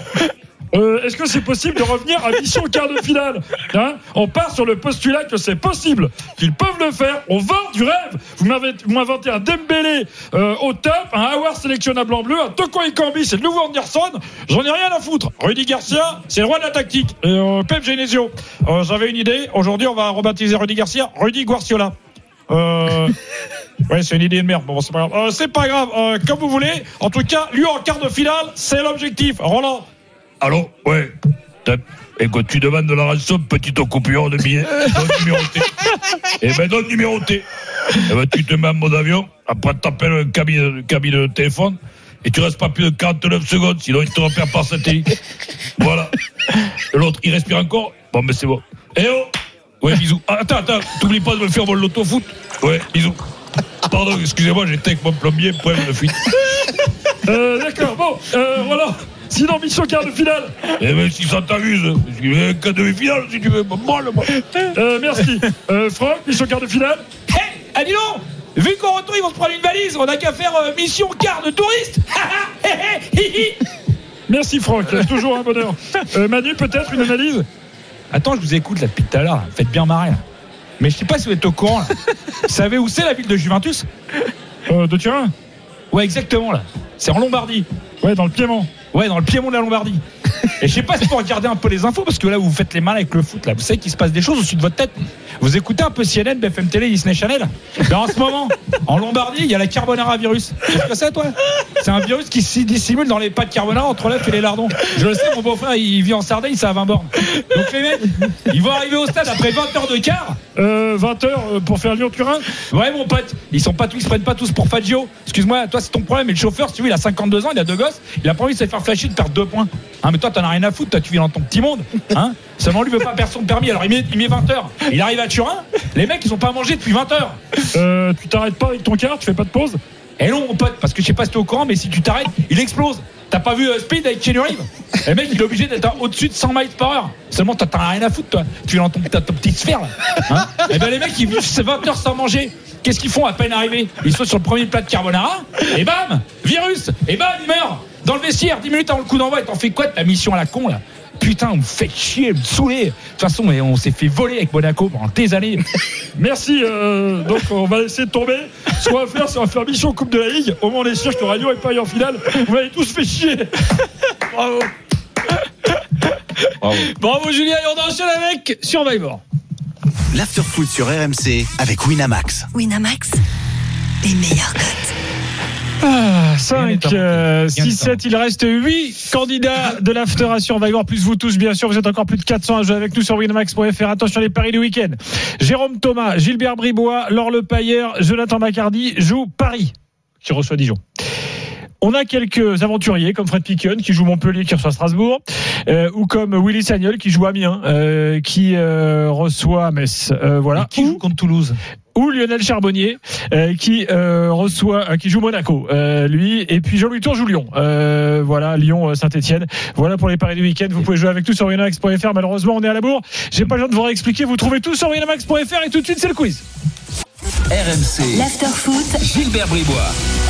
[SPEAKER 7] Euh, est-ce que c'est possible de revenir à mission quart de finale hein ? On part sur le postulat que c'est possible, qu'ils peuvent le faire. On vend du rêve. Vous m'avez vous m'inventez un Dembélé euh, au top, un Aouar sélectionnable en bleu, un Toko Ekambi, c'est le nouveau Anderson. J'en ai rien à foutre. Rudy Garcia, c'est le roi de la tactique. Et, euh, Pep Genesio, euh, j'avais une idée. Aujourd'hui, on va rebaptiser Rudy Garcia Rudy Guardiola. Euh... Ouais, c'est une idée de merde. Bon, c'est pas grave. Euh, c'est pas grave. Euh, comme vous voulez. En tout cas, lui en quart de finale, c'est l'objectif. Roland.
[SPEAKER 16] Allô, ouais. Et quand tu demandes de la rançon, petite coupure de billets, non numéroté. Et ben non numéroté. Et ben tu te mets en mode avion, après t'appelles un cabine, cabine de téléphone, et tu restes pas plus de quarante-neuf secondes, sinon il te repère par satellite. Voilà. Et l'autre, il respire encore. Bon, mais c'est bon. Eh oh. Ouais, bisous. Ah, attends, attends, t'oublies pas de me faire mon loto-foot. Ouais, bisous. Pardon, excusez-moi, j'étais avec mon plombier, problème de fuite.
[SPEAKER 7] Euh, d'accord, bon, euh, voilà. Sinon, mission quart de finale.
[SPEAKER 16] Eh ben, si ça t'amuse, quart de finale, si tu veux, moi, le moi.
[SPEAKER 7] Euh, merci. Euh, Franck, mission quart de finale.
[SPEAKER 8] Hé, hey, ah, dis donc, vu qu'au retour, ils vont se prendre une valise, on n'a qu'à faire euh, mission quart de touriste.
[SPEAKER 7] Merci, Franck, toujours un bonheur. Euh, Manu, peut-être une analyse.
[SPEAKER 8] Attends, je vous écoute là depuis tout à l'heure, faites bien marrer. Là. Mais je sais pas si vous êtes au courant. Là. Vous savez où c'est la ville de Juventus
[SPEAKER 7] euh, De Turin.
[SPEAKER 8] Ouais, exactement là. C'est en Lombardie.
[SPEAKER 7] Ouais, dans le Piémont.
[SPEAKER 8] Ouais, dans le Piémont de la Lombardie. Et je sais pas si vous regardez un peu les infos, parce que là, vous faites les malins avec le foot. Là, vous savez qu'il se passe des choses au-dessus de votre tête. Vous écoutez un peu C N N, B F M Télé, Disney Channel. Ben, en ce moment, en Lombardie, il y a la carbonara virus. Tu sais ce que c'est, toi? C'est un virus qui se dissimule dans les pâtes carbonara entre l'œuf et les lardons. Je le sais, mon beau-frère, il vit en Sardaigne, c'est à vingt bornes. Donc les mecs, ils vont arriver au stade après vingt heures de quart.
[SPEAKER 7] Euh, vingt heures pour faire Lyon-Turin.
[SPEAKER 8] Ouais, mon pote, ils sont pas tous, ils se prennent pas tous pour Fagio. Excuse-moi, toi, c'est ton problème. Mais le chauffeur, si tu veux, il a cinquante-deux ans, il a deux gosses, il a pas envie de se faire flasher de perdre deux points. Hein, mais toi, t'en as rien à foutre, toi, tu vis dans ton petit monde. Hein. Seulement, lui veut pas perdre son permis, alors il met, il met vingt heures. Il arrive à Turin, les mecs, ils ont pas mangé depuis vingt heures.
[SPEAKER 7] Euh, tu t'arrêtes pas avec ton quart, tu fais pas de pause?
[SPEAKER 8] Eh non, mon pote, parce que je sais pas si t'es au courant, mais si tu t'arrêtes, il explose. T'as pas vu euh, Speed avec Keanu Reeves? Le mec, il est obligé d'être au-dessus de cent miles par heure. Seulement, t'en as rien à foutre, toi. Tu es dans ton, ta, ta petite sphère, là. Hein. Et ben, les mecs, ils vivent vingt heures sans manger. Qu'est-ce qu'ils font à peine arrivés? Ils sont sur le premier plat de carbonara, et bam, virus, et bam, il meurt. Dans le vestiaire, dix minutes avant le coup d'envoi, et t'en fais quoi de ta mission à la con, là? Putain, on me fait chier, me saouler. De toute façon, on s'est fait voler avec Monaco pendant des années.
[SPEAKER 7] Merci. Euh, donc, on va laisser tomber. Ce qu'on va faire, c'est on va faire mission Coupe de la Ligue. Au moins, on est sûr que Radio est pas en finale. Vous m'avez tous fait chier. Bravo.
[SPEAKER 8] Bravo. Bravo, Julien. Et on enchaîne avec Survivor.
[SPEAKER 3] L'afterfoot sur R M C avec Winamax.
[SPEAKER 2] Winamax, les meilleurs cotes.
[SPEAKER 7] Ah, cinq, euh, six, sept, il reste huit candidats de l'after à Survivor, plus vous tous, bien sûr. Vous êtes encore plus de quatre cents à jouer avec nous sur winamax point f r. Attention, les paris du week-end. Jérôme Thomas, Gilbert Bribois, Laure Le Pailleur, Jonathan Macardy jouent Paris, qui reçoit Dijon. On a quelques aventuriers comme Fred Piquion qui joue Montpellier, qui reçoit Strasbourg, euh, ou comme Willy Sagnol qui joue Amiens, euh, qui euh, reçoit Metz. Euh, voilà.
[SPEAKER 8] Qui joue contre Toulouse.
[SPEAKER 7] Ou Lionel Charbonnier euh, qui euh, reçoit, euh, qui joue Monaco, euh, lui, et puis Jean-Louis Tour joue Lyon. Euh, voilà, Lyon, Saint-Etienne. Voilà pour les paris du week-end. Vous pouvez jouer avec tout sur winamax point f r. Malheureusement, on est à la bourre. J'ai pas le temps de vous réexpliquer. Vous trouvez tout sur winamax point f r et tout de suite c'est le quiz.
[SPEAKER 3] R M C.
[SPEAKER 2] L'after-foot.
[SPEAKER 3] Gilbert Bribois.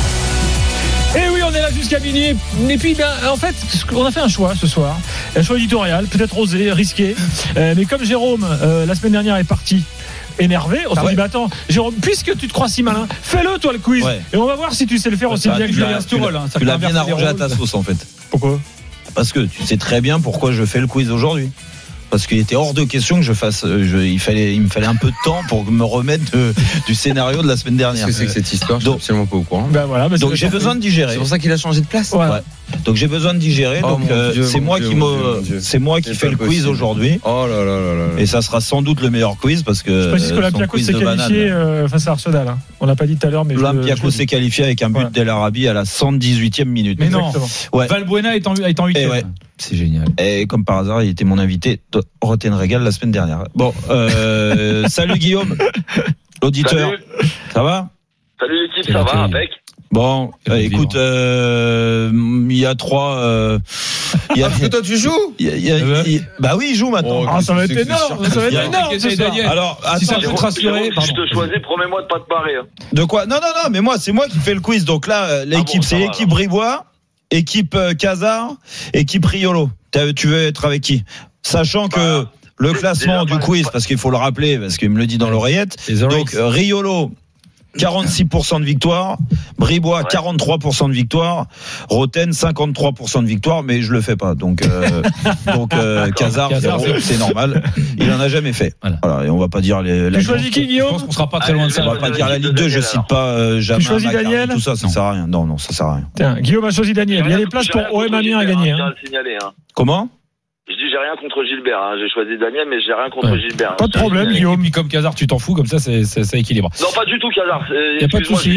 [SPEAKER 7] Et oui, on est là jusqu'à minuit. Et puis, ben, en fait, on a fait un choix ce soir. Un choix éditorial, peut-être osé, risqué. Euh, mais comme Jérôme, euh, la semaine dernière, est parti énervé, on ah s'est ouais. dit, bah attends, Jérôme, puisque tu te crois si malin, fais-le toi le quiz. Ouais. Et on va voir si tu sais le faire aussi bien que Julien Stouroll.
[SPEAKER 10] Hein, tu l'as bien arrangé à ta sauce, en fait.
[SPEAKER 7] Pourquoi?
[SPEAKER 10] Parce que tu sais très bien pourquoi je fais le quiz aujourd'hui. Parce qu'il était hors de question que je fasse. Je, il fallait, il me fallait un peu de temps pour me remettre de, du scénario de la semaine dernière.
[SPEAKER 9] Qu'est-ce que c'est que cette histoire? Je suis absolument pas au courant.
[SPEAKER 7] Ben voilà, ben
[SPEAKER 10] donc j'ai besoin de digérer.
[SPEAKER 9] C'est pour ça qu'il a changé de place.
[SPEAKER 10] Ouais. Ouais. Donc j'ai besoin de digérer. Oh donc euh, Dieu, c'est, moi Dieu, me, c'est moi qui me, c'est moi qui fais le quiz aujourd'hui.
[SPEAKER 9] Oh là là là là.
[SPEAKER 10] Et ça sera sans doute le meilleur quiz parce que.
[SPEAKER 7] Je précise que l'Olympiakos s'est qualifié euh, face à Arsenal. Hein. On l'a pas dit tout à l'heure, mais
[SPEAKER 10] l'Olympiakos s'est qualifié avec un but ouais. d'El Arabi à la cent dix-huitième minute.
[SPEAKER 8] Mais non. Ouais. Valbuena est en huitième.
[SPEAKER 10] Ouais. C'est génial. Et comme par hasard, il était mon invité Roten Régal la semaine dernière. Bon, euh, salut Guillaume, l'auditeur.
[SPEAKER 17] Salut.
[SPEAKER 10] Ça va?
[SPEAKER 17] Salut l'équipe, ça va, impec.
[SPEAKER 10] Bon, euh, écoute, il euh, y a trois. Euh, y a,
[SPEAKER 9] ah, toi tu joues
[SPEAKER 10] y a, y a, y a, Bah oui, il joue maintenant.
[SPEAKER 7] Oh, ah, ça va être énorme. Ça va être énorme. Ce soir.
[SPEAKER 10] Alors, attends,
[SPEAKER 17] si ça peut te rassurer. Si je te choisis, promets-moi de pas te barrer. Hein.
[SPEAKER 10] De quoi? Non, non, non. Mais moi, c'est moi qui fais le quiz. Donc là, l'équipe, ah bon, c'est va, l'équipe alors. Bribois, équipe Casar, équipe Riolo. Tu veux être avec qui? Sachant que. Ah. Le classement du quiz, parce qu'il faut le rappeler, parce qu'il me le dit dans l'oreillette. Donc, euh, Riolo, quarante-six pour cent de victoire. Bribois, ouais. quarante-trois pour cent de victoire. Roten, cinquante-trois pour cent de victoire, mais je le fais pas. Donc, euh, donc euh, Casar, c'est, c'est normal. Il en a jamais fait. Voilà. Voilà, et on va pas dire les.
[SPEAKER 7] Tu choisis qui, Guillaume?
[SPEAKER 8] Je pense qu'on sera pas très loin de ça.
[SPEAKER 10] On va pas dire la Ligue deux, je cite pas euh, jamais.
[SPEAKER 7] Tu choisis Daniel?
[SPEAKER 10] Tout ça, ça sert à rien. Non, non, ça sert à rien.
[SPEAKER 7] Tiens, Guillaume a choisi Daniel. Il y a des places pour O M Amiens à gagner. Hein.
[SPEAKER 10] Comment?
[SPEAKER 17] Je dis j'ai rien contre Gilbert, hein. J'ai choisi Daniel, mais j'ai rien contre ouais. Gilbert.
[SPEAKER 7] Pas de problème,
[SPEAKER 8] Gilbert. Guillaume. Et puis comme Casar, tu t'en fous, comme ça, c'est, c'est, ça équilibre.
[SPEAKER 17] Non, pas du tout, Casar.
[SPEAKER 8] Y a pas de souci.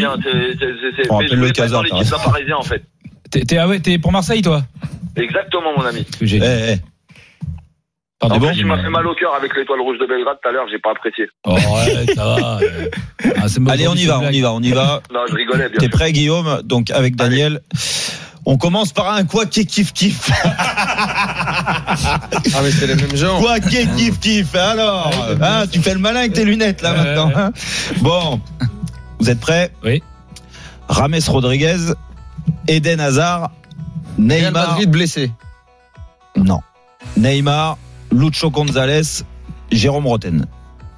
[SPEAKER 10] On rappelle le Casar.
[SPEAKER 17] C'est l'équipe d'un Parisien, en fait.
[SPEAKER 8] T'es, t'es, ah ouais, t'es pour Marseille, toi?
[SPEAKER 17] Exactement, mon ami.
[SPEAKER 10] Eh, eh.
[SPEAKER 17] Pardon, en plus, il m'a fait mal au cœur avec l'étoile rouge de Belgrade tout à l'heure, j'ai pas apprécié.
[SPEAKER 8] Oh ouais, ça va.
[SPEAKER 10] Ah, Allez, on y va, on y va, on y va.
[SPEAKER 17] Non, je rigolais, bien
[SPEAKER 10] T'es sûr. Prêt, Guillaume? Donc, avec Daniel. On commence par un quoi qui kiff kiff.
[SPEAKER 9] Ah mais c'est les mêmes gens.
[SPEAKER 10] Quoi qui kiff kiff. Alors, hein, tu fais le malin avec tes lunettes là maintenant. Hein. Bon, vous êtes prêts?
[SPEAKER 8] Oui.
[SPEAKER 10] James Rodriguez, Eden Hazard, Neymar.
[SPEAKER 9] Real Madrid blessé.
[SPEAKER 10] Non. Neymar, Lucho González, Jérôme Roten.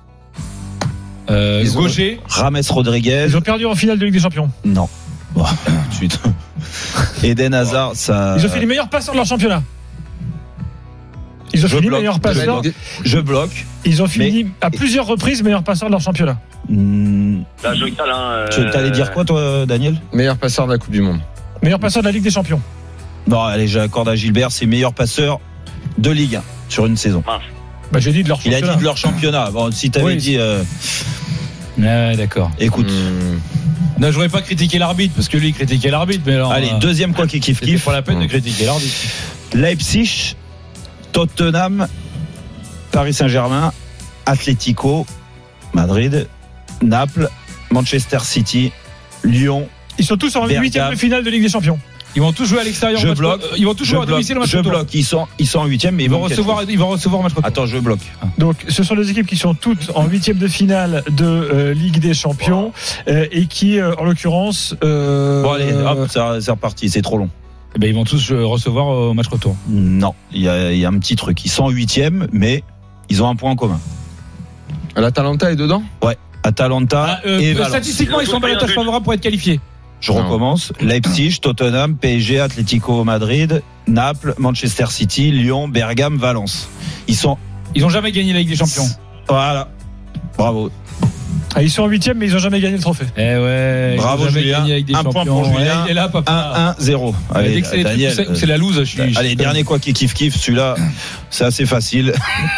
[SPEAKER 8] Euh, Gaucher.
[SPEAKER 10] James Rodriguez.
[SPEAKER 7] Ils ont perdu en finale de Ligue des Champions.
[SPEAKER 10] Non. Bon, tout de suite. Eden Hazard, ça.
[SPEAKER 7] Ils ont fait les meilleurs passeurs de leur championnat. Ils ont
[SPEAKER 10] je
[SPEAKER 7] fini
[SPEAKER 10] bloque,
[SPEAKER 7] meilleurs passeurs.
[SPEAKER 10] Je bloque.
[SPEAKER 7] Ils ont fini mais... à plusieurs reprises meilleurs passeurs de leur championnat.
[SPEAKER 10] Mmh.
[SPEAKER 17] Là, je cale, hein,
[SPEAKER 10] tu euh... allais dire quoi, toi, Daniel?
[SPEAKER 9] Meilleur passeur de la Coupe du Monde.
[SPEAKER 7] Meilleur passeur de la Ligue des Champions.
[SPEAKER 10] Non, allez, j'accorde à Gilbert, c'est meilleur passeur de Ligue un sur une saison.
[SPEAKER 17] Ah.
[SPEAKER 7] Bah, j'ai dit de leur championnat.
[SPEAKER 10] Il a dit de leur championnat. Bon, si t'avais
[SPEAKER 7] oui,
[SPEAKER 10] dit. Euh...
[SPEAKER 8] Ouais, d'accord.
[SPEAKER 10] Écoute.
[SPEAKER 8] Mmh. Non, je voudrais pas critiquer l'arbitre parce que lui il critiquait l'arbitre, mais alors.
[SPEAKER 10] Allez, deuxième quoi qui kiffe kiff.
[SPEAKER 8] Pas la peine mmh. de critiquer l'arbitre.
[SPEAKER 10] Leipzig, Tottenham, Paris Saint-Germain, Atlético, Madrid, Naples, Manchester City, Lyon.
[SPEAKER 7] Ils sont tous en huitième de finale de Ligue des Champions.
[SPEAKER 8] Ils vont tous jouer à l'extérieur.
[SPEAKER 10] Je bloque.
[SPEAKER 8] Ils vont tous jouer à domicile au match
[SPEAKER 10] retour. Je bloque. Ils sont, ils sont en huitième, mais ils,
[SPEAKER 8] ils vont
[SPEAKER 10] vont
[SPEAKER 8] recevoir. Ils vont recevoir au match retour.
[SPEAKER 10] Attends, je bloque.
[SPEAKER 7] Donc, ce sont des équipes qui sont toutes en huitième de finale de euh, Ligue des Champions euh, et qui, euh, en l'occurrence. Euh,
[SPEAKER 10] bon allez, hop, c'est, c'est reparti. C'est trop long.
[SPEAKER 8] Eh ben, ils vont tous recevoir au match retour.
[SPEAKER 10] Non, il y a, il y a un petit truc. Ils sont en huitième, mais ils ont un point en commun.
[SPEAKER 9] L'Atalanta est dedans.
[SPEAKER 10] Ouais, Atalanta.
[SPEAKER 8] Ah, euh,
[SPEAKER 10] et
[SPEAKER 8] statistiquement, ils sont en balotage favorable pour être qualifiés.
[SPEAKER 10] Je non. recommence. Leipzig, Tottenham, P S G, Atlético Madrid, Naples, Manchester City, Lyon, Bergame, Valence. Ils sont.
[SPEAKER 8] Ils ont jamais gagné la Ligue des Champions.
[SPEAKER 10] Voilà. Bravo.
[SPEAKER 7] Ah, ils sont en huitième, mais ils ont jamais gagné le trophée.
[SPEAKER 8] Eh ouais.
[SPEAKER 10] Bravo Julien. Un point pour Julien.
[SPEAKER 8] Il est là, papa.
[SPEAKER 10] un un zéro.
[SPEAKER 8] Allez, c'est Daniel. C'est, c'est la loose. Je suis.
[SPEAKER 10] Allez, dernier quoi qui kiffe kiffe. Celui-là, c'est assez facile.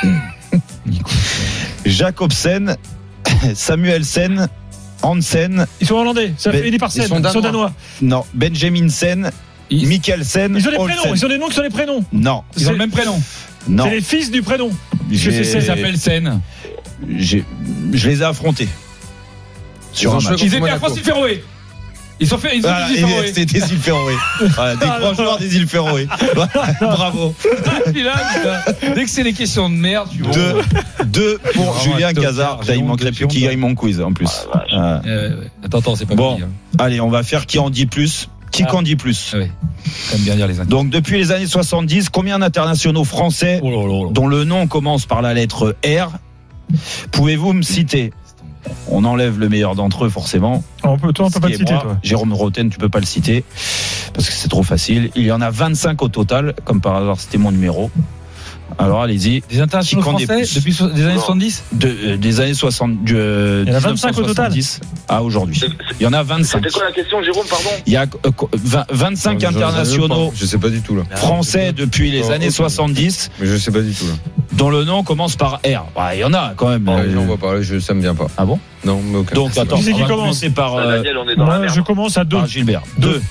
[SPEAKER 10] Jacobsen, Samuelsen. Hansen.
[SPEAKER 7] Ils sont hollandais, ça fait ben, par Sen, ils sont, ils sont danois.
[SPEAKER 10] Non, Benjamin Sen, ils... Mikkelsen.
[SPEAKER 7] Ils ont des prénoms, ils ont des noms qui sont des prénoms.
[SPEAKER 10] Non,
[SPEAKER 8] ils ont le même prénom.
[SPEAKER 10] Non.
[SPEAKER 7] C'est les fils du prénom.
[SPEAKER 8] J'ai... C'est Sen, s'appelle Sen.
[SPEAKER 10] J'ai... Je les ai affrontés.
[SPEAKER 8] Sur ils, un match. Ils étaient à France-Féroé. Ils sont fait, ils ont
[SPEAKER 10] voilà,
[SPEAKER 8] des îles Féroé.
[SPEAKER 10] C'était des îles Féroé. Voilà, des grands joueurs des îles Féroé. Bravo.
[SPEAKER 8] Dès que c'est des questions de merde, tu vois.
[SPEAKER 10] Deux, deux pour oh, Julien Cazard. Il manquerait plus qu'il gagne mon quiz en plus.
[SPEAKER 8] Ah, euh, attends, attends, c'est pas
[SPEAKER 10] bon.
[SPEAKER 8] Petit, hein.
[SPEAKER 10] Allez, on va faire qui en dit plus. Qui ah. en dit plus.
[SPEAKER 8] Ah oui. Comme bien dire les
[SPEAKER 10] Donc depuis les années soixante-dix, combien d'internationaux français oh là là là. dont le nom commence par la lettre R pouvez-vous me citer? On enlève le meilleur d'entre eux forcément.
[SPEAKER 7] On peut, toi, on peut pas le citer.
[SPEAKER 10] Moi,
[SPEAKER 7] toi.
[SPEAKER 10] Jérôme Roten, tu peux pas le citer parce que c'est trop facile. Il y en a vingt-cinq au total, comme par hasard, c'était mon numéro. Alors allez-y.
[SPEAKER 8] Des internationaux français depuis so- des années soixante-dix
[SPEAKER 10] de, euh, Des années soixante. Du, euh,
[SPEAKER 7] il y en a vingt-cinq au total.
[SPEAKER 10] À aujourd'hui. Il y en a vingt-cinq.
[SPEAKER 17] C'était quoi la question, Jérôme, pardon?
[SPEAKER 10] Il y a euh, vingt, vingt-cinq non, internationaux
[SPEAKER 9] je sais pas du tout, là.
[SPEAKER 10] français depuis les oh, années okay. soixante-dix.
[SPEAKER 9] Mais je sais pas du tout là.
[SPEAKER 10] Dont le nom commence par R. Bah, il y en a quand même.
[SPEAKER 9] Oh, euh, j'en vois pas, je, ça me vient pas.
[SPEAKER 10] Ah bon?
[SPEAKER 9] Non, mais aucun.
[SPEAKER 10] Donc attends,
[SPEAKER 7] qui c'est qui
[SPEAKER 10] on va
[SPEAKER 7] commence
[SPEAKER 10] commencer par. Euh,
[SPEAKER 17] Daniel, on est dans
[SPEAKER 7] moi,
[SPEAKER 17] la merde.
[SPEAKER 7] je commence à deux.
[SPEAKER 10] Par Gilbert. Deux.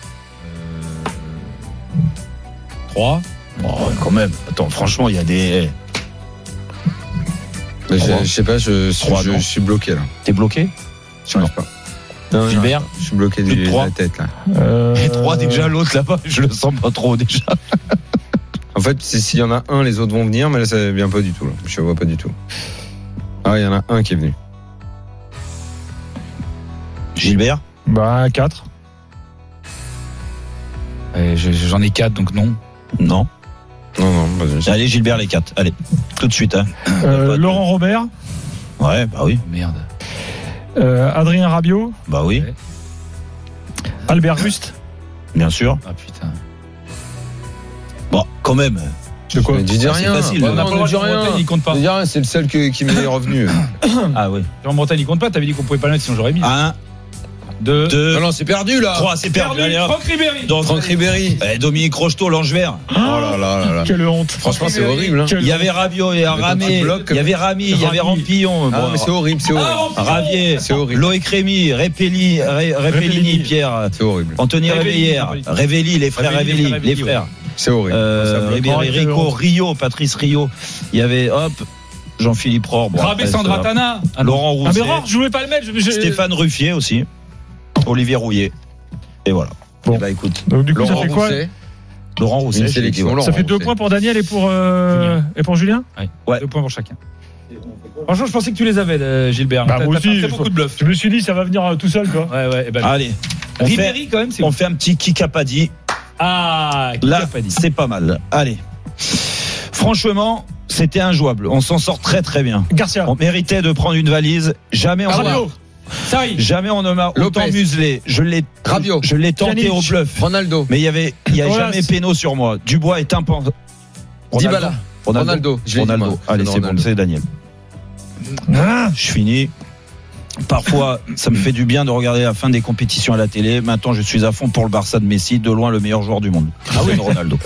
[SPEAKER 8] Trois.
[SPEAKER 10] Oh, quand même. Attends, franchement, il y a des.
[SPEAKER 9] Mais je, je sais pas, je, Trois, je, je suis bloqué là.
[SPEAKER 10] T'es bloqué?
[SPEAKER 9] Je ne sais pas. Non,
[SPEAKER 10] Gilbert,
[SPEAKER 9] non, je suis bloqué de la tête là.
[SPEAKER 10] Euh... Et trois déjà, l'autre là-bas, je le sens pas trop déjà.
[SPEAKER 9] En fait, s'il y en a un, les autres vont venir, mais là ça vient pas du tout. Là. Je vois pas du tout. Ah, il y en a un qui est venu.
[SPEAKER 10] Gilbert?
[SPEAKER 7] Bah, quatre.
[SPEAKER 8] Euh, je, j'en ai quatre, donc non.
[SPEAKER 10] Non.
[SPEAKER 9] Non, non, vas-y.
[SPEAKER 10] Allez, Gilbert, les quatre. Allez, tout de suite. Hein.
[SPEAKER 7] Euh, Laurent Robert.
[SPEAKER 10] Ouais, bah oui.
[SPEAKER 8] Merde.
[SPEAKER 7] Euh, Adrien Rabiot.
[SPEAKER 10] Bah oui.
[SPEAKER 8] Ouais.
[SPEAKER 7] Albert Juste.
[SPEAKER 10] Bien sûr.
[SPEAKER 8] Ah putain.
[SPEAKER 10] Bon, quand même.
[SPEAKER 9] De quoi? Tu dis rien.
[SPEAKER 10] C'est facile.
[SPEAKER 8] Bah, on n'a pas le droit, Bretagne, il compte pas.
[SPEAKER 9] Dis rien, c'est le seul que, qui m'est revenu.
[SPEAKER 10] Ah oui.
[SPEAKER 8] Jean Bretagne, il compte pas. T'avais dit qu'on pouvait pas le mettre, sinon j'aurais mis.
[SPEAKER 10] Un.
[SPEAKER 8] Deux.
[SPEAKER 10] Deux.
[SPEAKER 9] Non, non, c'est perdu là.
[SPEAKER 10] Trois, c'est perdu.
[SPEAKER 8] perdu.
[SPEAKER 10] Allez,
[SPEAKER 8] Franck Ribéry.
[SPEAKER 10] Donc,
[SPEAKER 9] Franck Ribéry.
[SPEAKER 10] Eh, Dominique Rocheteau, l'Ange Vert.
[SPEAKER 9] Oh là là là là.
[SPEAKER 7] Quelle honte.
[SPEAKER 9] Franchement, c'est horrible. Hein.
[SPEAKER 10] Il y avait Rabiot, il y avait Ramé, il y avait Rami, il y avait Rampillon.
[SPEAKER 9] Ah, bon, mais c'est horrible, c'est horrible.
[SPEAKER 10] Ah, Ravier, c'est horrible. Loïc Rémy, Répelli, Ré, Répellini, Pierre.
[SPEAKER 9] C'est horrible.
[SPEAKER 10] Anthony Réveillère, Révelli, les frères Révelli, les frères.
[SPEAKER 9] C'est horrible.
[SPEAKER 10] Euh, Ribéry, Rico, Rio, Patrice Rio. Il y avait, hop, Jean-Philippe Rohr. Bon,
[SPEAKER 8] Rabé Sandratana.
[SPEAKER 10] Laurent Rousset.
[SPEAKER 7] Ah, mais Rohr, je voulais pas le mettre. Je...
[SPEAKER 10] Stéphane Ruffier aussi. Olivier Rouillet. Et voilà. Bon, bah écoute.
[SPEAKER 7] Donc, du coup,
[SPEAKER 9] Laurent
[SPEAKER 7] ça fait quoi
[SPEAKER 9] Rousset.
[SPEAKER 10] Laurent Rousset.
[SPEAKER 9] Sélection,
[SPEAKER 7] Ça fait deux
[SPEAKER 9] Rousset.
[SPEAKER 7] points pour Daniel et pour, euh, et pour Julien
[SPEAKER 8] Ouais.
[SPEAKER 10] Ouais.
[SPEAKER 8] Deux points pour chacun. Franchement, je pensais que tu les avais, euh, Gilbert.
[SPEAKER 7] Bah,
[SPEAKER 8] T'as-
[SPEAKER 7] moi
[SPEAKER 8] t'as
[SPEAKER 7] aussi,
[SPEAKER 8] fait beaucoup de bluff.
[SPEAKER 7] Je me suis dit, ça va venir euh, tout seul, quoi.
[SPEAKER 8] Ouais, ouais. Et ben,
[SPEAKER 10] Allez. On
[SPEAKER 8] Ribéry,
[SPEAKER 10] fait,
[SPEAKER 8] quand même, c'est
[SPEAKER 10] on
[SPEAKER 8] ouf.
[SPEAKER 10] fait un petit Kikapadi.
[SPEAKER 8] Ah, qui
[SPEAKER 10] Là,
[SPEAKER 8] l'a pas dit.
[SPEAKER 10] c'est pas mal. Allez. Franchement, c'était injouable. On s'en sort très très bien.
[SPEAKER 7] Garcia.
[SPEAKER 10] On méritait de prendre une valise. Jamais on
[SPEAKER 7] Rabiot.
[SPEAKER 8] Sarri.
[SPEAKER 10] Jamais on ne m'a autant
[SPEAKER 9] Lopez.
[SPEAKER 10] muselé. Je l'ai,
[SPEAKER 9] Rabiot.
[SPEAKER 10] je l'ai tenté
[SPEAKER 7] Pjanic.
[SPEAKER 10] au bluff.
[SPEAKER 9] Ronaldo.
[SPEAKER 10] Mais il y avait, il y a
[SPEAKER 7] Olas.
[SPEAKER 10] jamais péno sur moi. Dubois est impensable.
[SPEAKER 9] Dybala. Ronaldo. Je l'ai dit,
[SPEAKER 10] Ronaldo.
[SPEAKER 9] moi.
[SPEAKER 10] Allez,
[SPEAKER 9] Non,
[SPEAKER 10] c'est bon,
[SPEAKER 9] Ronaldo.
[SPEAKER 10] c'est Daniel. Ah, je finis. Parfois, ça me fait du bien de regarder la fin des compétitions à la télé. Maintenant, je suis à fond pour le Barça de Messi, de loin le meilleur joueur du monde. Ah oui, Ronaldo.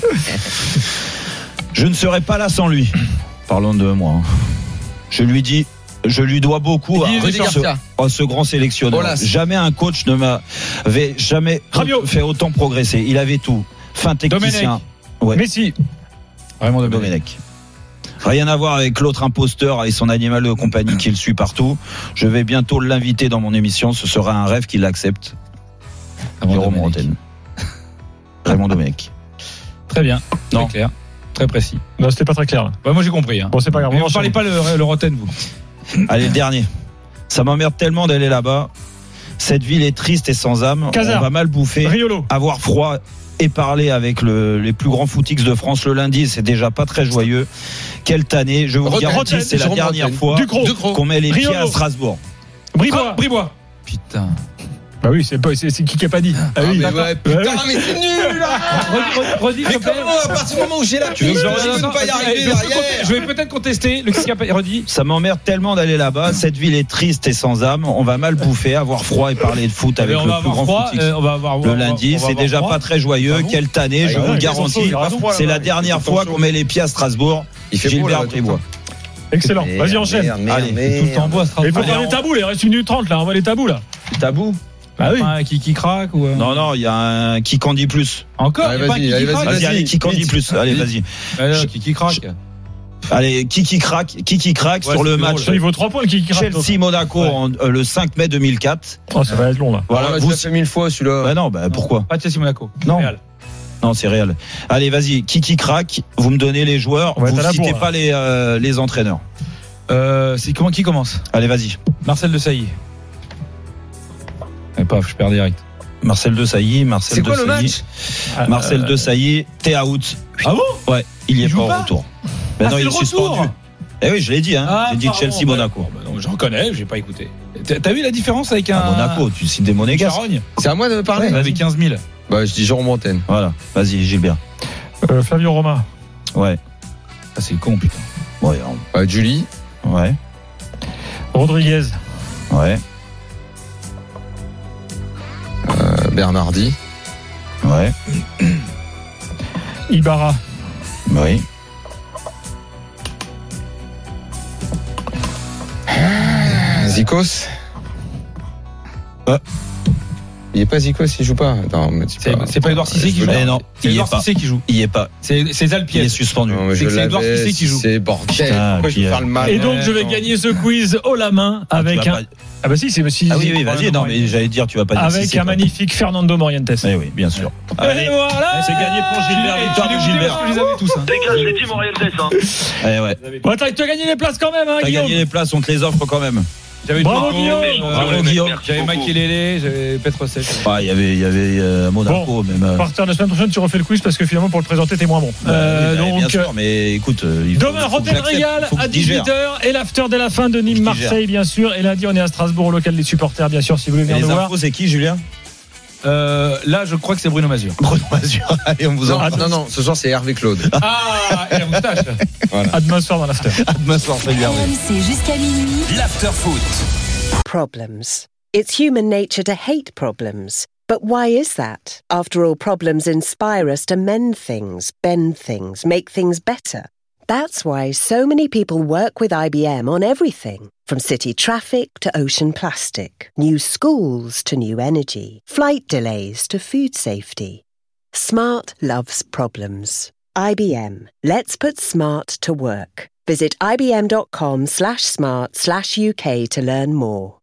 [SPEAKER 10] Je ne serais pas là sans lui. Parlons de moi. hein. Je lui dis, je lui dois beaucoup à
[SPEAKER 9] Rudy
[SPEAKER 10] ce,
[SPEAKER 9] Garcia.
[SPEAKER 10] à ce grand sélectionneur.
[SPEAKER 9] Olas.
[SPEAKER 10] Jamais un coach ne m'avait jamais
[SPEAKER 7] Rabiot.
[SPEAKER 10] fait autant progresser. Il avait tout. Fin technicien. Ouais.
[SPEAKER 7] Messi.
[SPEAKER 8] Vraiment de
[SPEAKER 10] Domenech. Rien à voir avec l'autre imposteur et son animal de compagnie qui le suit partout. Je vais bientôt l'inviter dans mon émission. Ce sera un rêve qu'il accepte. Jérôme Rotten. Raymond Domenech.
[SPEAKER 8] Très bien.
[SPEAKER 10] Non.
[SPEAKER 8] Très clair. Très précis.
[SPEAKER 7] Non, c'était pas très clair.
[SPEAKER 8] Ouais, moi, j'ai compris. Hein.
[SPEAKER 7] Bon, c'est pas grave.
[SPEAKER 8] Mais
[SPEAKER 7] on
[SPEAKER 8] vous parlez
[SPEAKER 7] enchaîne.
[SPEAKER 8] pas le, le Rotten, vous.
[SPEAKER 10] Allez, le dernier. Ça m'emmerde tellement d'aller là-bas. Cette ville est triste et sans âme.
[SPEAKER 7] Casar.
[SPEAKER 10] On va mal bouffer.
[SPEAKER 7] Riolo.
[SPEAKER 10] Avoir froid et parler avec le, les plus grands footix de France le lundi, c'est déjà pas très joyeux. Quelle tannée. Je vous
[SPEAKER 9] Rotten.
[SPEAKER 10] garantis, c'est la
[SPEAKER 9] Jérôme
[SPEAKER 10] dernière
[SPEAKER 9] Rotten.
[SPEAKER 10] fois
[SPEAKER 7] Ducrot.
[SPEAKER 9] Ducrot.
[SPEAKER 10] qu'on met les pieds
[SPEAKER 7] Riolo.
[SPEAKER 10] à Strasbourg.
[SPEAKER 7] Bribois.
[SPEAKER 8] Bribois. Putain.
[SPEAKER 7] Bah oui, c'est pas, c'est, c'est qui qui a pas dit. Ah,
[SPEAKER 9] Ah,
[SPEAKER 7] oui.
[SPEAKER 9] mais ouais, putain,
[SPEAKER 7] Ouais.
[SPEAKER 9] mais c'est nul là.
[SPEAKER 8] Redis, redis,
[SPEAKER 9] Mais
[SPEAKER 8] s'il te plaît.
[SPEAKER 9] comment, à partir du moment où j'ai la
[SPEAKER 10] Tu veux
[SPEAKER 9] piste,
[SPEAKER 10] que je
[SPEAKER 9] je
[SPEAKER 10] redise
[SPEAKER 9] peux pas y
[SPEAKER 8] Je
[SPEAKER 9] arriver
[SPEAKER 8] vais peut-être
[SPEAKER 9] derrière.
[SPEAKER 8] conte- je vais peut-être contester le qui a pas redit.
[SPEAKER 10] Ça m'emmerde tellement d'aller là-bas. Cette ville est triste et sans âme. On va mal bouffer, avoir froid et parler de foot avec
[SPEAKER 8] on
[SPEAKER 10] le
[SPEAKER 8] va
[SPEAKER 10] plus
[SPEAKER 8] avoir
[SPEAKER 10] grand
[SPEAKER 8] froid.
[SPEAKER 10] footix.
[SPEAKER 8] euh, on va avoir
[SPEAKER 10] Le lundi,
[SPEAKER 8] on va
[SPEAKER 10] c'est
[SPEAKER 8] avoir
[SPEAKER 10] déjà
[SPEAKER 8] froid.
[SPEAKER 10] pas très joyeux.
[SPEAKER 8] Ah bon
[SPEAKER 10] Quelle tannée,
[SPEAKER 7] Ah
[SPEAKER 10] je
[SPEAKER 7] ouais,
[SPEAKER 10] vous le
[SPEAKER 7] ils sont chauds,
[SPEAKER 10] garantis.
[SPEAKER 7] il a raison.
[SPEAKER 10] C'est la dernière fois qu'on met les pieds à Strasbourg.
[SPEAKER 9] Il fait beau,
[SPEAKER 10] Gilbert
[SPEAKER 9] là,
[SPEAKER 10] Bribois.
[SPEAKER 7] Excellent. Vas-y, enchaîne.
[SPEAKER 10] Allez,
[SPEAKER 8] C'est tout le temps en bois, ce
[SPEAKER 7] Il faut
[SPEAKER 8] Strasbourg.
[SPEAKER 7] faire les tabous, là. Il reste une minute trente, là. On voit les tabous, là.
[SPEAKER 10] tabou.
[SPEAKER 7] Bah oui.
[SPEAKER 8] Enfin, qui, qui craque ou euh,
[SPEAKER 10] Non, non, il y a un qui en dit plus.
[SPEAKER 8] Encore
[SPEAKER 9] Allez,
[SPEAKER 8] il y a pas un
[SPEAKER 9] vas-y,
[SPEAKER 8] qui,
[SPEAKER 9] allez,
[SPEAKER 8] qui
[SPEAKER 9] vas-y,
[SPEAKER 8] craque
[SPEAKER 10] Vas-y, allez, qui en dit plus. Allez, vas-y.
[SPEAKER 8] Allez, qui, qui craque
[SPEAKER 10] Allez, qui qui craque, qui qui craque
[SPEAKER 8] Ouais,
[SPEAKER 10] sur le
[SPEAKER 8] c'est
[SPEAKER 10] match
[SPEAKER 8] drôle.
[SPEAKER 7] Il vaut trois points, le qui craque.
[SPEAKER 10] Chelsea-Monaco
[SPEAKER 7] Ouais.
[SPEAKER 10] en, euh, le cinq mai deux mille quatre.
[SPEAKER 7] Oh, ça va être long, là.
[SPEAKER 10] Voilà,
[SPEAKER 9] Voilà,
[SPEAKER 10] vous.
[SPEAKER 9] vous fait mille fois celui-là.
[SPEAKER 10] Bah non, bah pourquoi
[SPEAKER 8] Pas Chelsea Monaco.
[SPEAKER 10] Non.
[SPEAKER 8] Real.
[SPEAKER 10] Non, c'est réel. Allez, vas-y, qui qui craque. Vous me donnez les joueurs.
[SPEAKER 7] On va être
[SPEAKER 10] Vous
[SPEAKER 7] à la
[SPEAKER 10] citez
[SPEAKER 7] bourre,
[SPEAKER 10] pas les euh, les entraîneurs.
[SPEAKER 8] Euh, c'est comment qui commence
[SPEAKER 10] Allez, vas-y.
[SPEAKER 8] Marcel Desailly. Et paf, je perds direct.
[SPEAKER 10] Marcel Desailly, Marcel
[SPEAKER 9] C'est quoi le
[SPEAKER 10] Desailly.
[SPEAKER 9] match
[SPEAKER 10] Marcel Desailly, t'es out.
[SPEAKER 8] Ah bon
[SPEAKER 10] Ouais, il y est
[SPEAKER 8] Il joue
[SPEAKER 10] pas au
[SPEAKER 8] pas
[SPEAKER 10] retour. Ben
[SPEAKER 8] Ah,
[SPEAKER 10] non,
[SPEAKER 8] c'est
[SPEAKER 10] il
[SPEAKER 8] le
[SPEAKER 10] est suspendu.
[SPEAKER 8] retour.
[SPEAKER 10] Eh oui, je l'ai dit, hein.
[SPEAKER 8] Ah,
[SPEAKER 10] J'ai dit
[SPEAKER 8] pardon,
[SPEAKER 10] Chelsea
[SPEAKER 8] bah,
[SPEAKER 10] Monaco.
[SPEAKER 8] bon, bah non, je reconnais, j'ai pas écouté. T'as t'as vu la différence avec un
[SPEAKER 10] À Monaco, tu cites des monégasques.
[SPEAKER 8] Charogne
[SPEAKER 9] C'est à moi de parler.
[SPEAKER 8] On avait quinze mille.
[SPEAKER 9] Bah, je dis Jérôme Rotten.
[SPEAKER 10] Voilà, vas-y, Gilbert.
[SPEAKER 7] Euh, Flavio Roma.
[SPEAKER 10] Ouais.
[SPEAKER 8] Ah, c'est con, putain.
[SPEAKER 10] Ouais,
[SPEAKER 9] Bah, Julie.
[SPEAKER 10] ouais,
[SPEAKER 7] Rodriguez.
[SPEAKER 10] ouais,
[SPEAKER 9] euh, Bernardi.
[SPEAKER 10] ouais,
[SPEAKER 7] Ibarra.
[SPEAKER 10] oui.
[SPEAKER 9] Zikos.
[SPEAKER 10] Ah.
[SPEAKER 9] Il est pas Zikos, il joue pas. Attends, mais
[SPEAKER 8] C'est c'est pas Edouard Cissé qui joue.
[SPEAKER 10] Eh non,
[SPEAKER 8] C'est
[SPEAKER 10] il y est
[SPEAKER 8] Edouard
[SPEAKER 10] pas.
[SPEAKER 8] Cissé qui joue.
[SPEAKER 10] Il y est pas.
[SPEAKER 8] C'est c'est
[SPEAKER 10] Il est
[SPEAKER 8] Zalpiez.
[SPEAKER 10] suspendu.
[SPEAKER 9] Non, mais
[SPEAKER 8] C'est
[SPEAKER 9] je
[SPEAKER 8] que c'est Edouard
[SPEAKER 9] l'avais,
[SPEAKER 8] Cissé qui joue.
[SPEAKER 9] C'est bordel.
[SPEAKER 10] Putain,
[SPEAKER 9] Pourquoi je
[SPEAKER 10] puis,
[SPEAKER 9] vais faire le mal
[SPEAKER 7] Et donc,
[SPEAKER 8] Ouais,
[SPEAKER 7] je vais
[SPEAKER 8] non.
[SPEAKER 7] gagner ce quiz haut la main avec
[SPEAKER 10] tu vas
[SPEAKER 7] un.
[SPEAKER 10] pas-
[SPEAKER 7] Ah, bah si, c'est si,
[SPEAKER 10] Ah oui, oui, vas-y. Non, mais j'allais dire, tu vas pas dire si
[SPEAKER 7] Avec
[SPEAKER 10] c'est
[SPEAKER 7] un
[SPEAKER 10] pas.
[SPEAKER 7] magnifique Fernando Morientes.
[SPEAKER 10] Eh oui, bien sûr.
[SPEAKER 7] Et
[SPEAKER 10] Allez,
[SPEAKER 7] voilà.
[SPEAKER 10] c'est gagné pour Gilbert.
[SPEAKER 8] Et
[SPEAKER 10] Victoire
[SPEAKER 8] tu
[SPEAKER 10] de
[SPEAKER 8] les
[SPEAKER 10] Gilbert.
[SPEAKER 8] parce que je les avais tous. Hein.
[SPEAKER 17] Les gars, je l'ai dit, Morientes, hein.
[SPEAKER 10] Eh ouais.
[SPEAKER 7] Bon, t'as t'as gagné les places quand même, hein,
[SPEAKER 10] T'as
[SPEAKER 7] Guillaume.
[SPEAKER 10] gagné les places, on te les offre quand même.
[SPEAKER 8] J'avais
[SPEAKER 7] Bravo,
[SPEAKER 8] Marco,
[SPEAKER 7] Guillaume.
[SPEAKER 8] euh,
[SPEAKER 10] Bravo,
[SPEAKER 8] j'avais-
[SPEAKER 10] Guillaume.
[SPEAKER 8] J'avais Makelele, j'avais Petrosek.
[SPEAKER 10] Ah, il y avait, il y avait euh, Monaco, même.
[SPEAKER 7] À
[SPEAKER 10] euh,
[SPEAKER 7] partir de la semaine prochaine, tu refais le quiz parce que finalement, pour le présenter, t'es moins bon. Euh,
[SPEAKER 10] oui, bah, bien
[SPEAKER 7] donc,
[SPEAKER 10] sûr, mais écoute, euh, il faut,
[SPEAKER 7] demain,
[SPEAKER 10] faut que
[SPEAKER 7] Rotten
[SPEAKER 10] j'accepte,
[SPEAKER 7] Régal
[SPEAKER 10] faut que
[SPEAKER 7] à
[SPEAKER 10] je digère.
[SPEAKER 7] dix-huit heures et l'after dès la fin de Nîmes,
[SPEAKER 10] Faut que je digère.
[SPEAKER 7] Marseille, bien sûr. Et lundi, on est à Strasbourg, au local des supporters, bien sûr, si vous voulez
[SPEAKER 10] Et
[SPEAKER 7] venir
[SPEAKER 10] les
[SPEAKER 7] nous voir.
[SPEAKER 10] infos, c'est qui, Julien
[SPEAKER 8] Euh, là, je crois que c'est Bruno Mazur.
[SPEAKER 10] Bruno Mazur. Allez, on vous en
[SPEAKER 9] Non, non, non, ce soir c'est Hervé Claude.
[SPEAKER 8] Ah, et la moustache.
[SPEAKER 9] Voilà.
[SPEAKER 7] À demain soir dans l'after.
[SPEAKER 10] À demain soir, salut Hervé.
[SPEAKER 2] R M C jusqu'à minuit.
[SPEAKER 3] L'after-foot.
[SPEAKER 1] Problems. It's human nature to hate problems. But why is that? After all, problems inspire us to mend things, bend things, make things better. That's why so many people work with I B M on everything, from city traffic to ocean plastic, new schools to new energy, flight delays to food safety. Smart loves problems. I B M. Let's put smart to work. Visit ibm.com slash smart slash UK to learn more.